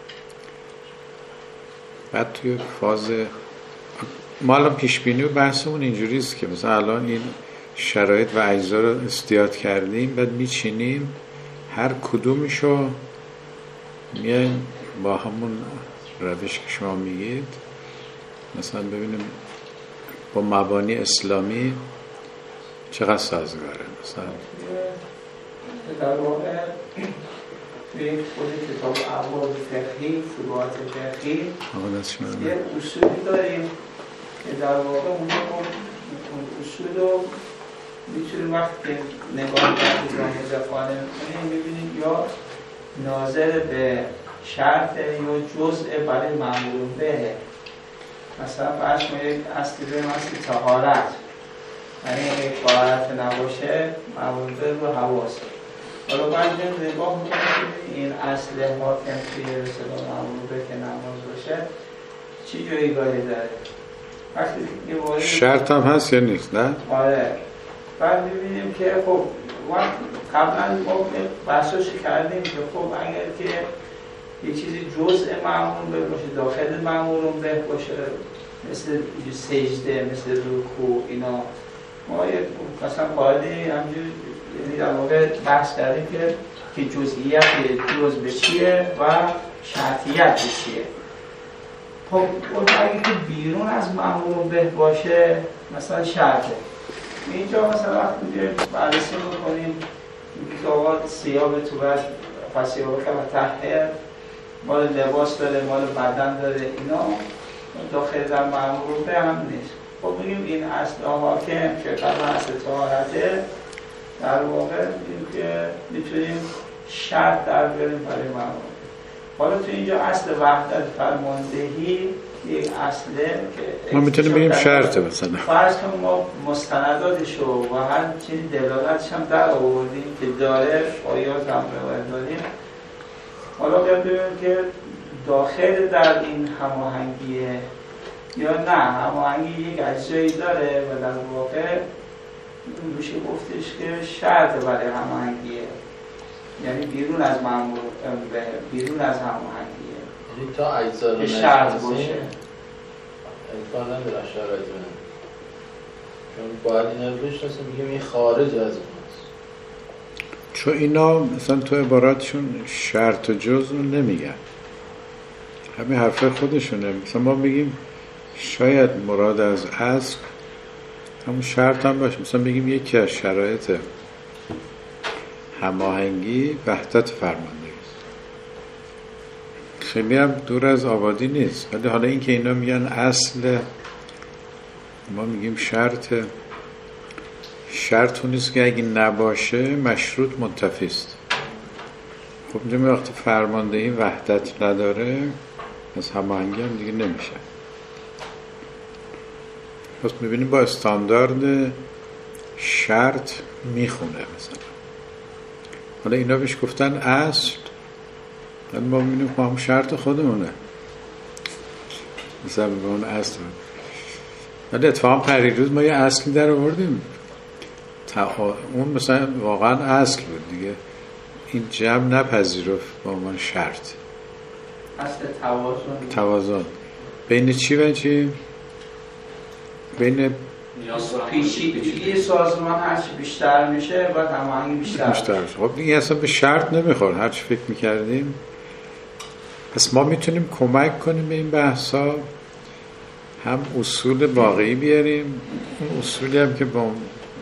بعد توی فاز ما الان پیشبینی و بحثمون اینجوریست که مثلا الان این شرایط و اجزا رو استیاد کردیم بعد میچینیم هر کدومشو میایم با همون روش که شما میگید مثلا ببینیم با مبانی اسلامی چقدر سازگاره. مثلا
در واقع توی خود کتاب ابواب فقهی فروعات فقهی یه اصولی داریم که در واقع اون اصول رو میتونیم وقتی که نگاه کنید و مضافانه میکنیم میبینید یا ناظر به شرط یا جزء برای معمول به. مثلا فرض کنید یک اصلی داریم اصل طهارت یعنی اگه قرارت نباشه معمول به رو حواس. حالا من نگاه میکنم این اصل حاکم توی رساله معمول به که نماز باشه چی جایگاهی داره؟ وقتی
شرط هم هست یا نیست نه؟
آره. بعد می‌بینیم که خب قبلا ما بحثش کردیم که خب اگر که یه چیزی جزء معمول به باشه، داخل معمول به باشه، مثل سجده، مثل رکوع، اینا ما مثلا قاعده همینجوری در واقع بحث کردیم که جزئیت جزء به چیه و شرطیت به چیه. خب اگه که بیرون از معمول به باشه مثلا شرطه. اینجا مثلا وقتی بررسی میکنیم که آقا سیاه تو بعد فسیاه که تحقیر مال لباس داره، مال بدن داره، اینا داخل در معمول به هم نیست. خب میگیم این اصل حاکم که قبل اصل طهارته در واقع میگیم که میتونیم شرط در بیاریم برای معمول. حالا تو اینجا اصل وحدت فرماندهی یک اصله که
ما میتونیم بگیم شرطه مثلا.
فرض کنیم ما مستنداتشو و هر چیزی دلالتش هم در آوردیم که داره، آیات هم روایت داریم. حالا ببینیم که داخل در این هماهنگیه یا نه هماهنگی یک اجزایی داره و در واقع میشه گفتش که شرط برای هماهنگیه، یعنی بیرون از معمول بیرون از هماهنگیه،
یعنی تا اجزا رو
شرط باشه
امکان نداره شرایط بنام، چون باید اینا رو بشناسیم میگیم این خارج از اوناست،
چون اینا مثلا تو عباراتشون شرط و جزء رو نمیگن، همین حرفه خودشونه. مثلا ما بگیم شاید مراد از اصل همون شرط هم باشه، مثلا بگیم یکی از شرایط هماهنگی وحدت فرماندهی است، خیلی هم دور از آبادی نیست. ولی حالا این که اینا میگن اصل، ما میگیم شرط اون نیست که اگه نباشه مشروط منتفی است. خب اینجا وقتی فرماندهی وحدت نداره از هماهنگی هم دیگه نمیشه. پس میبینیم با استاندارد شرط میخونه. مثلا حالا اینا بهش گفتن اصل، ولی ما میبینیم ما هم شرط خودمونه مثلا به اون اصل. ولی اتفاقا پریروز ما یه اصلی در آوردیم، اون مثلا واقعا اصل بود دیگه، این جمع نپذیرفت با عنوان شرط.
اصل
توازن بین چی و چی؟ بین
پیشگیری سازمان هرچی بیشتر میشه و هماهنگی بیشتر.
خب این اصلا به شرط نمیخوره هرچی فکر میکردیم. پس ما میتونیم کمک کنیم به این بحثا، هم اصول واقعی بیاریم، اون اصولی هم که با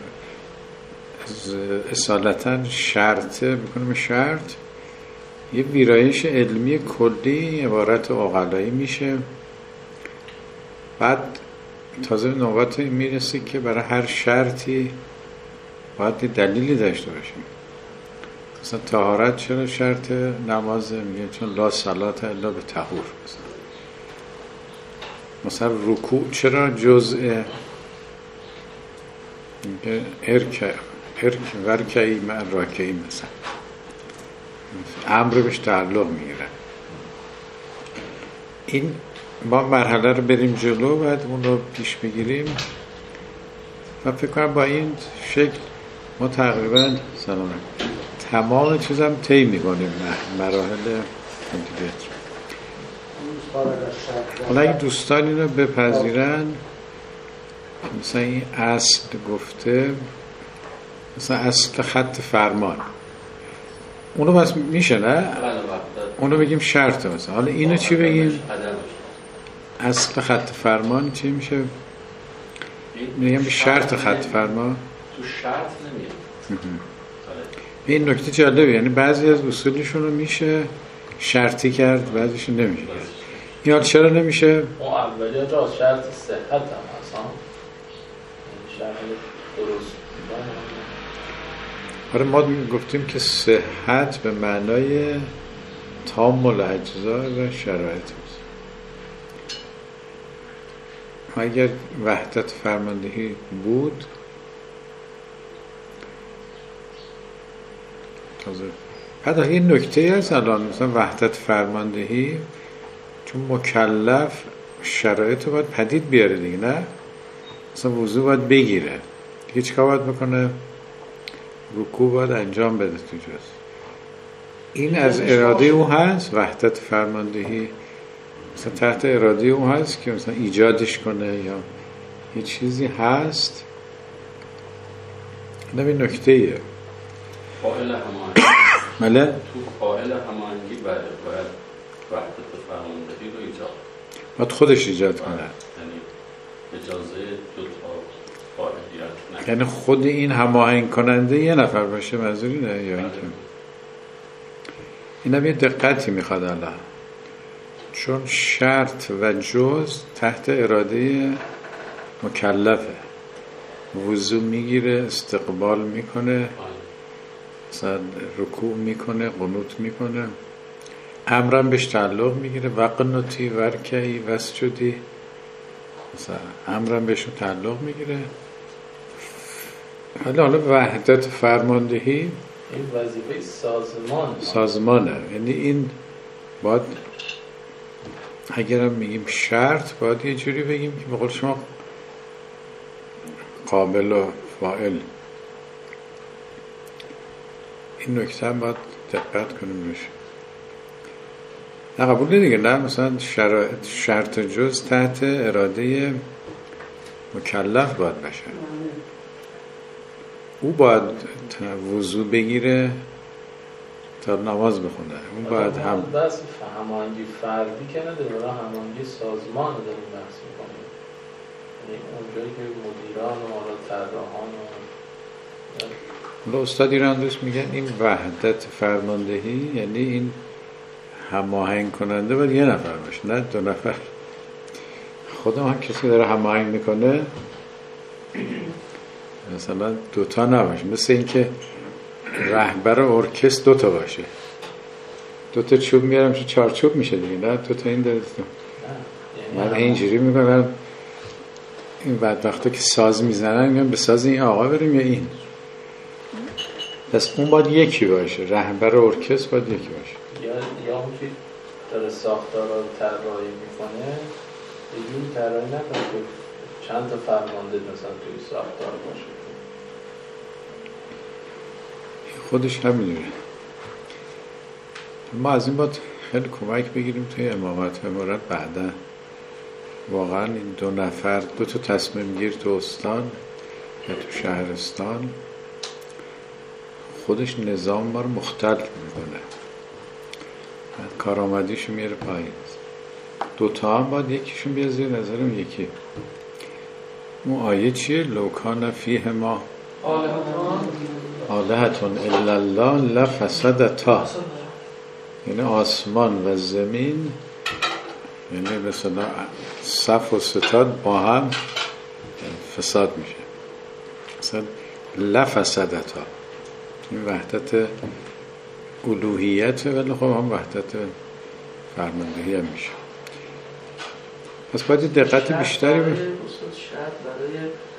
اصالتا شرطه میکنیم شرط، یه ویرایش علمی کلی عبارت عقلایی میشه. بعد تازه نوبت میرسه که برای هر شرطی باید دلیلی داشته باشیم. مثلا طهارت چرا شرط نمازه؟ میگه چون لا صلات الا به طهور. مثلا رکوع چرا جزء؟ میگه ورکعی مع راکعی، مثلا امر بهش تعلق میگیره. این ما مرحله رو بریم جلو، بعد اون رو پیش بگیریم و فکر کنم با این شکل ما تقریبا تمام چیزم طی می‌کنیم مراحل انتگریت. حالا اگه دوستان این رو بپذیرن، مثلا این اصل گفته، مثلا اصل خط فرمان، اونو بس میشه نه؟ اونو بگیم شرطه. مثلا حالا اینو چی بگیم؟ اصل خط فرمان چی میشه؟ میگم شرط خط فرمان.
تو شرط نمیاد.
این نکته جالبه، یعنی بعضی از اصولشون رو میشه شرطی کرد، بعضیشون نمیشه. این حال چرا نمیشه؟
اون اولی جا از شرط صحت هم اصلا شرط درست.
آره ما گفتیم که صحت به معنای تام الاجزاء و شرایط است. اگر وحدت فرماندهی بود بعد یه نکته هست الان مثلا وحدت فرماندهی، چون مکلف شرایط رو باید پدید بیاره دیگه، نه مثلا وضو باید بگیره دیگه، چیکار باید بکنه؟ رکوع باید انجام بده تو جز این از اراده او هست. وحدت فرماندهی مثلا تحت اراده او هست که مثلا ایجادش کنه یا یه چیزی هست. این نکته ایه.
فاعل هماهنگی
بله؟
تو فاعل هماهنگی باید وحدت فرماندهی رو ایجاد،
باید خودش ایجاد کنه،
یعنی اجازه دو تا فاعلیت نه،
یعنی خود این هماهنگ کننده یه نفر باشه، منظوری نه یا اینکه اینم یه دقتی میخواد الان، چون شرط و جز تحت اراده مکلفه. وضو میگیره، استقبال میکنه، مثلا رکوع میکنه، قنوت میکنه، امرم بهش تعلق میگیره، وقنوتی ورکعی وسجدی، مثلا امرم بهش تعلق میگیره. حالا وحدت فرماندهی
این وظیفه
سازمانه، یعنی این باید اگرم میگیم شرط باید یه جوری بگیم که به قول شما قابل و فاعل. این نکته هم باید دقت کنیم روش. نه قبول دیگه، نه مثلا شرط جز تحت اراده مکلف باید بشه. او باید وضو بگیره تا نماز بخونه، اون باید هم
بس هماهنگی فردی که نداره، هماهنگی سازمان داریم بحث میکنیم، یعنی اونجایی که مدیران و طراحان
و استاد ایران دوست میگن این وحدت فرماندهی یعنی این هماهنگ کننده باید یه نفر باشه، نه دو نفر. خودم هم کسی داره هماهنگ میکنه مثلا دوتا نباشه، مثل این که رهبر ارکستر دوتا باشه، دوتا چوب میارم چون 4 چوب میشه دیگه، نه دوتا این داره من اینجوری میکنم. این بعد وقتا که ساز میزنن میگم به ساز این آقا بریم یا این، پس اون باید یکی باشه، رهبر ارکستر باید یکی باشه.
یا اون که داره ساختار رو طراحی میکنه یه جوری طراحی نکنه که چند تا فرمانده مثلا توی ساختار باشه،
خودش همینجوره. ما از این باید خیلی کمک بگیریم توی امامت و امارت. بعدا واقعا این 2 نفر 2 تا تصمیم گیر تو استان یا تو شهرستان خودش نظام ما رو مختل میکنه، کارآمدیشو میاره پایین. 2 تا هم باید یکیشون بیاد زیر نظرم یکی. اون آیه چیه؟ لوکان فیه ما آلهتون الا الله لفسدتا، یعنی آسمان و زمین، یعنی مثلا صف و ستاد با هم فساد میشه، مثلا لفسدتا. این وحدت الوهیت، ولی خب هم وحدت فرماندهی هم میشه. پس باید دقت بیشتری
شرط برای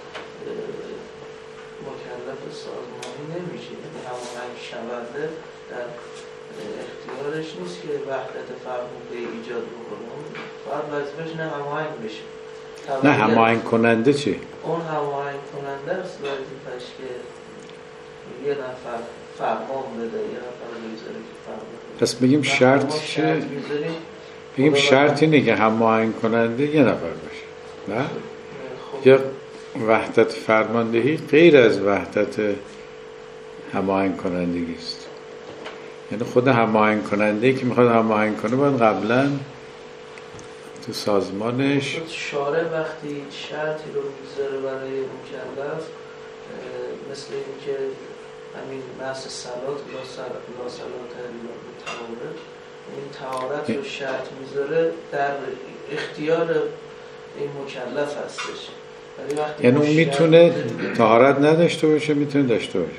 مکلف سازمانی نمیشه، یعنی هماهنگ شونده در اختیارش نیست که وحدت فرمانده ایجاد بکنه، باید وظیفش نه هماهنگ بشه.
نه هماهنگ کننده چی؟
اون هماهنگ کننده است وظیفش که یه نفر فرمان بده، یه نفر بذاره که فرمان بده.
پس بگیم شرط چیه؟ بگیم شرط اینه که هماهنگ کننده یه نفر باشه، نه؟ یا وحدت فرماندهی غیر از وحدت هماهنگ کنندگی است. یعنی خود هماهنگ کننده که میخواد هماهنگ کنه باید قبلا تو سازمانش
شارع وقتی شرطی رو میذاره برای مکلف، مثل این که همین بحث صلات لا صلات الا بالطهارة، این طهارت رو شرط میذاره در اختیار این مکلف هستش.
یعنی اون میتونه طهارت نداشته باشه، میتونه داشته باشه.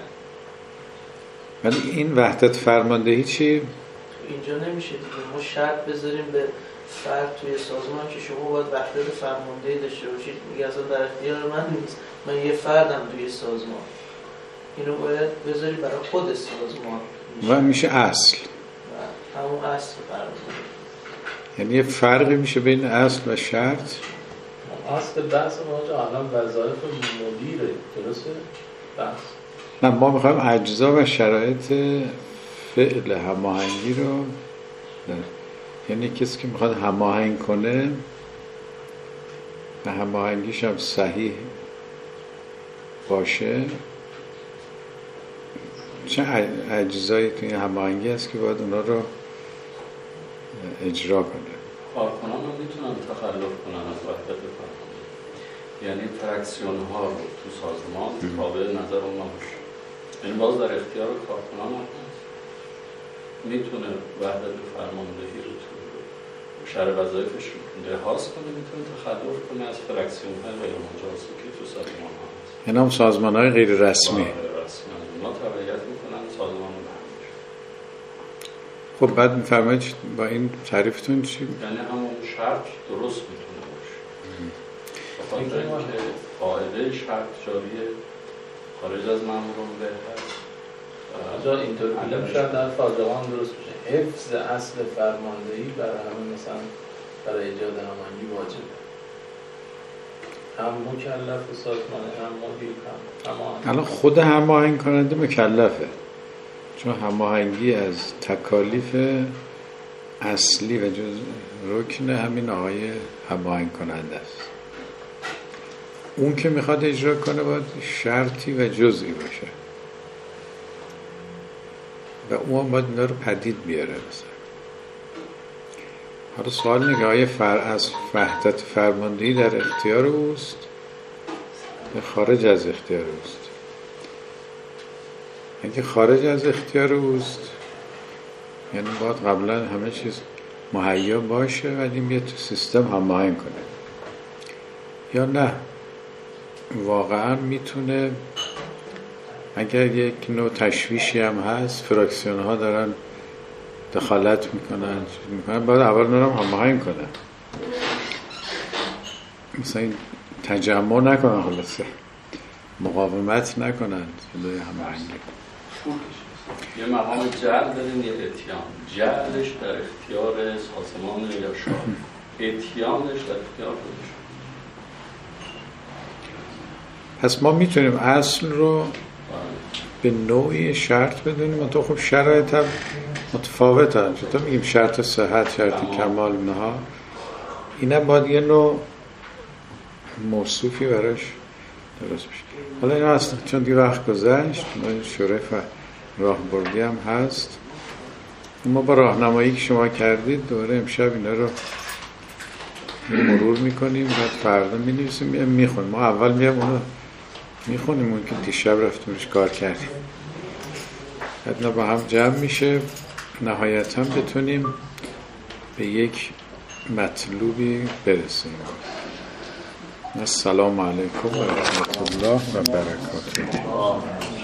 ولی این وحدت فرماندهی چی؟
اینجا نمیشه دیگه ما شرط بذاریم به فرد توی سازمان که شما باید وحدت فرماندهی داشته باشید، میگه اصلا در اختیار من نیست، من یه فردم توی سازمان. اینو باید بذاری برای خود سازمان
و میشه اصل
و همون اصل قرار میده.
یعنی یه فرقی میشه بین اصل و شرط.
اصل بحث ما الان وظایف مدیره، درسته؟ بحث
نه، ما میخوایم اجزا و شرایط فعل هماهنگی رو یعنی کسی که میخواد هماهنگ کنه و هماهنگیش هم صحیح باشه، چه اجزایی توی هماهنگی هست که باید اونا رو اجرا کنه.
کارکنان رو میتونن تخلف کنن از وحدت فرماندهی، یعنی فراکسیون ها رو تو سازمان تابع نظر اونا باشه. یعنی باز در اختیار کارکنان هم هست، میتونه وحدت فرماندهی رو تو شرح وظایفش رو لحاظ کنه، میتونه تخلف کنه از فراکسیون های غیر مجازی که تو سازمان ها هست.
یعنی هم سازمان های غیر رسمی.
اونا تبعیت میکنن سازمان رو.
خب بعد میفرمایید با این تعریفتون چی؟
یعنی همون شرط درست میتونه باشه. بخاطر اینکه قاعده شرط جاریه، خارج از مأموران به هست.
جا اینطور بگم شاید در فاجعان درست بشه. حفظ اصل فرماندهی برای همه مثلا برای ایجاد هماهنگی واجبه. هم مکلف سازمانه، هم مدیر، هم هماهنگ.
الان خود هماهنگ کننده مکلفه، چون هماهنگی از تکالیف اصلی و رکن همین آقای هماهنگ کننده است. اون که میخواد اجرا کنه باید شرطی و جزئی باشه و اون باید اینا رو پدید بیاره. مثلا حالا سوال اینه که آیا از وحدت فرماندهی در اختیار اوست یا خارج از اختیار اوست؟ اگه خارج از اختیار اوست یعنی باید قبلا همه چیز مهیا باشه و این بیاد تو سیستم هماهنگ کنه، یا نه واقعا میتونه اگر یک نوع تشویشی هم هست، فراکسیون ها دارن دخالت میکنن باید اول نرم هماهنگ کنن، مثلا این تجمع نکنن، خلاصه مقاومت نکنن جلوی هماهنگی.
یه مقام جعل داریم، یه اتیان. جعلش در اختیار سازمان یا شاه، اتیانش در اختیار خودش.
پس ما میتونیم اصل رو به نوعی شرط بدونیم، تو خب شرایط هم متفاوت هم. چطور میگیم شرط صحت، شرط کمال، نها، اینم باید یه نوع موصوفی براش درست بشه. حالا این اصلا چون دیگه وقت گذشت، شرف راهبردی هم هست، ما با راهنمایی که شما کردید دوره امشب اینا رو مرور میکنیم، بعد فردا مینویسیم میخونیم. ما اول میام اونو میخونیم، اون که دیشب رفتیم روش کار کردیم، بعد با هم جمع میشه، نهایتا بتونیم به یک مطلوبی برسیم. السلام علیکم و رحمت الله و برکاته.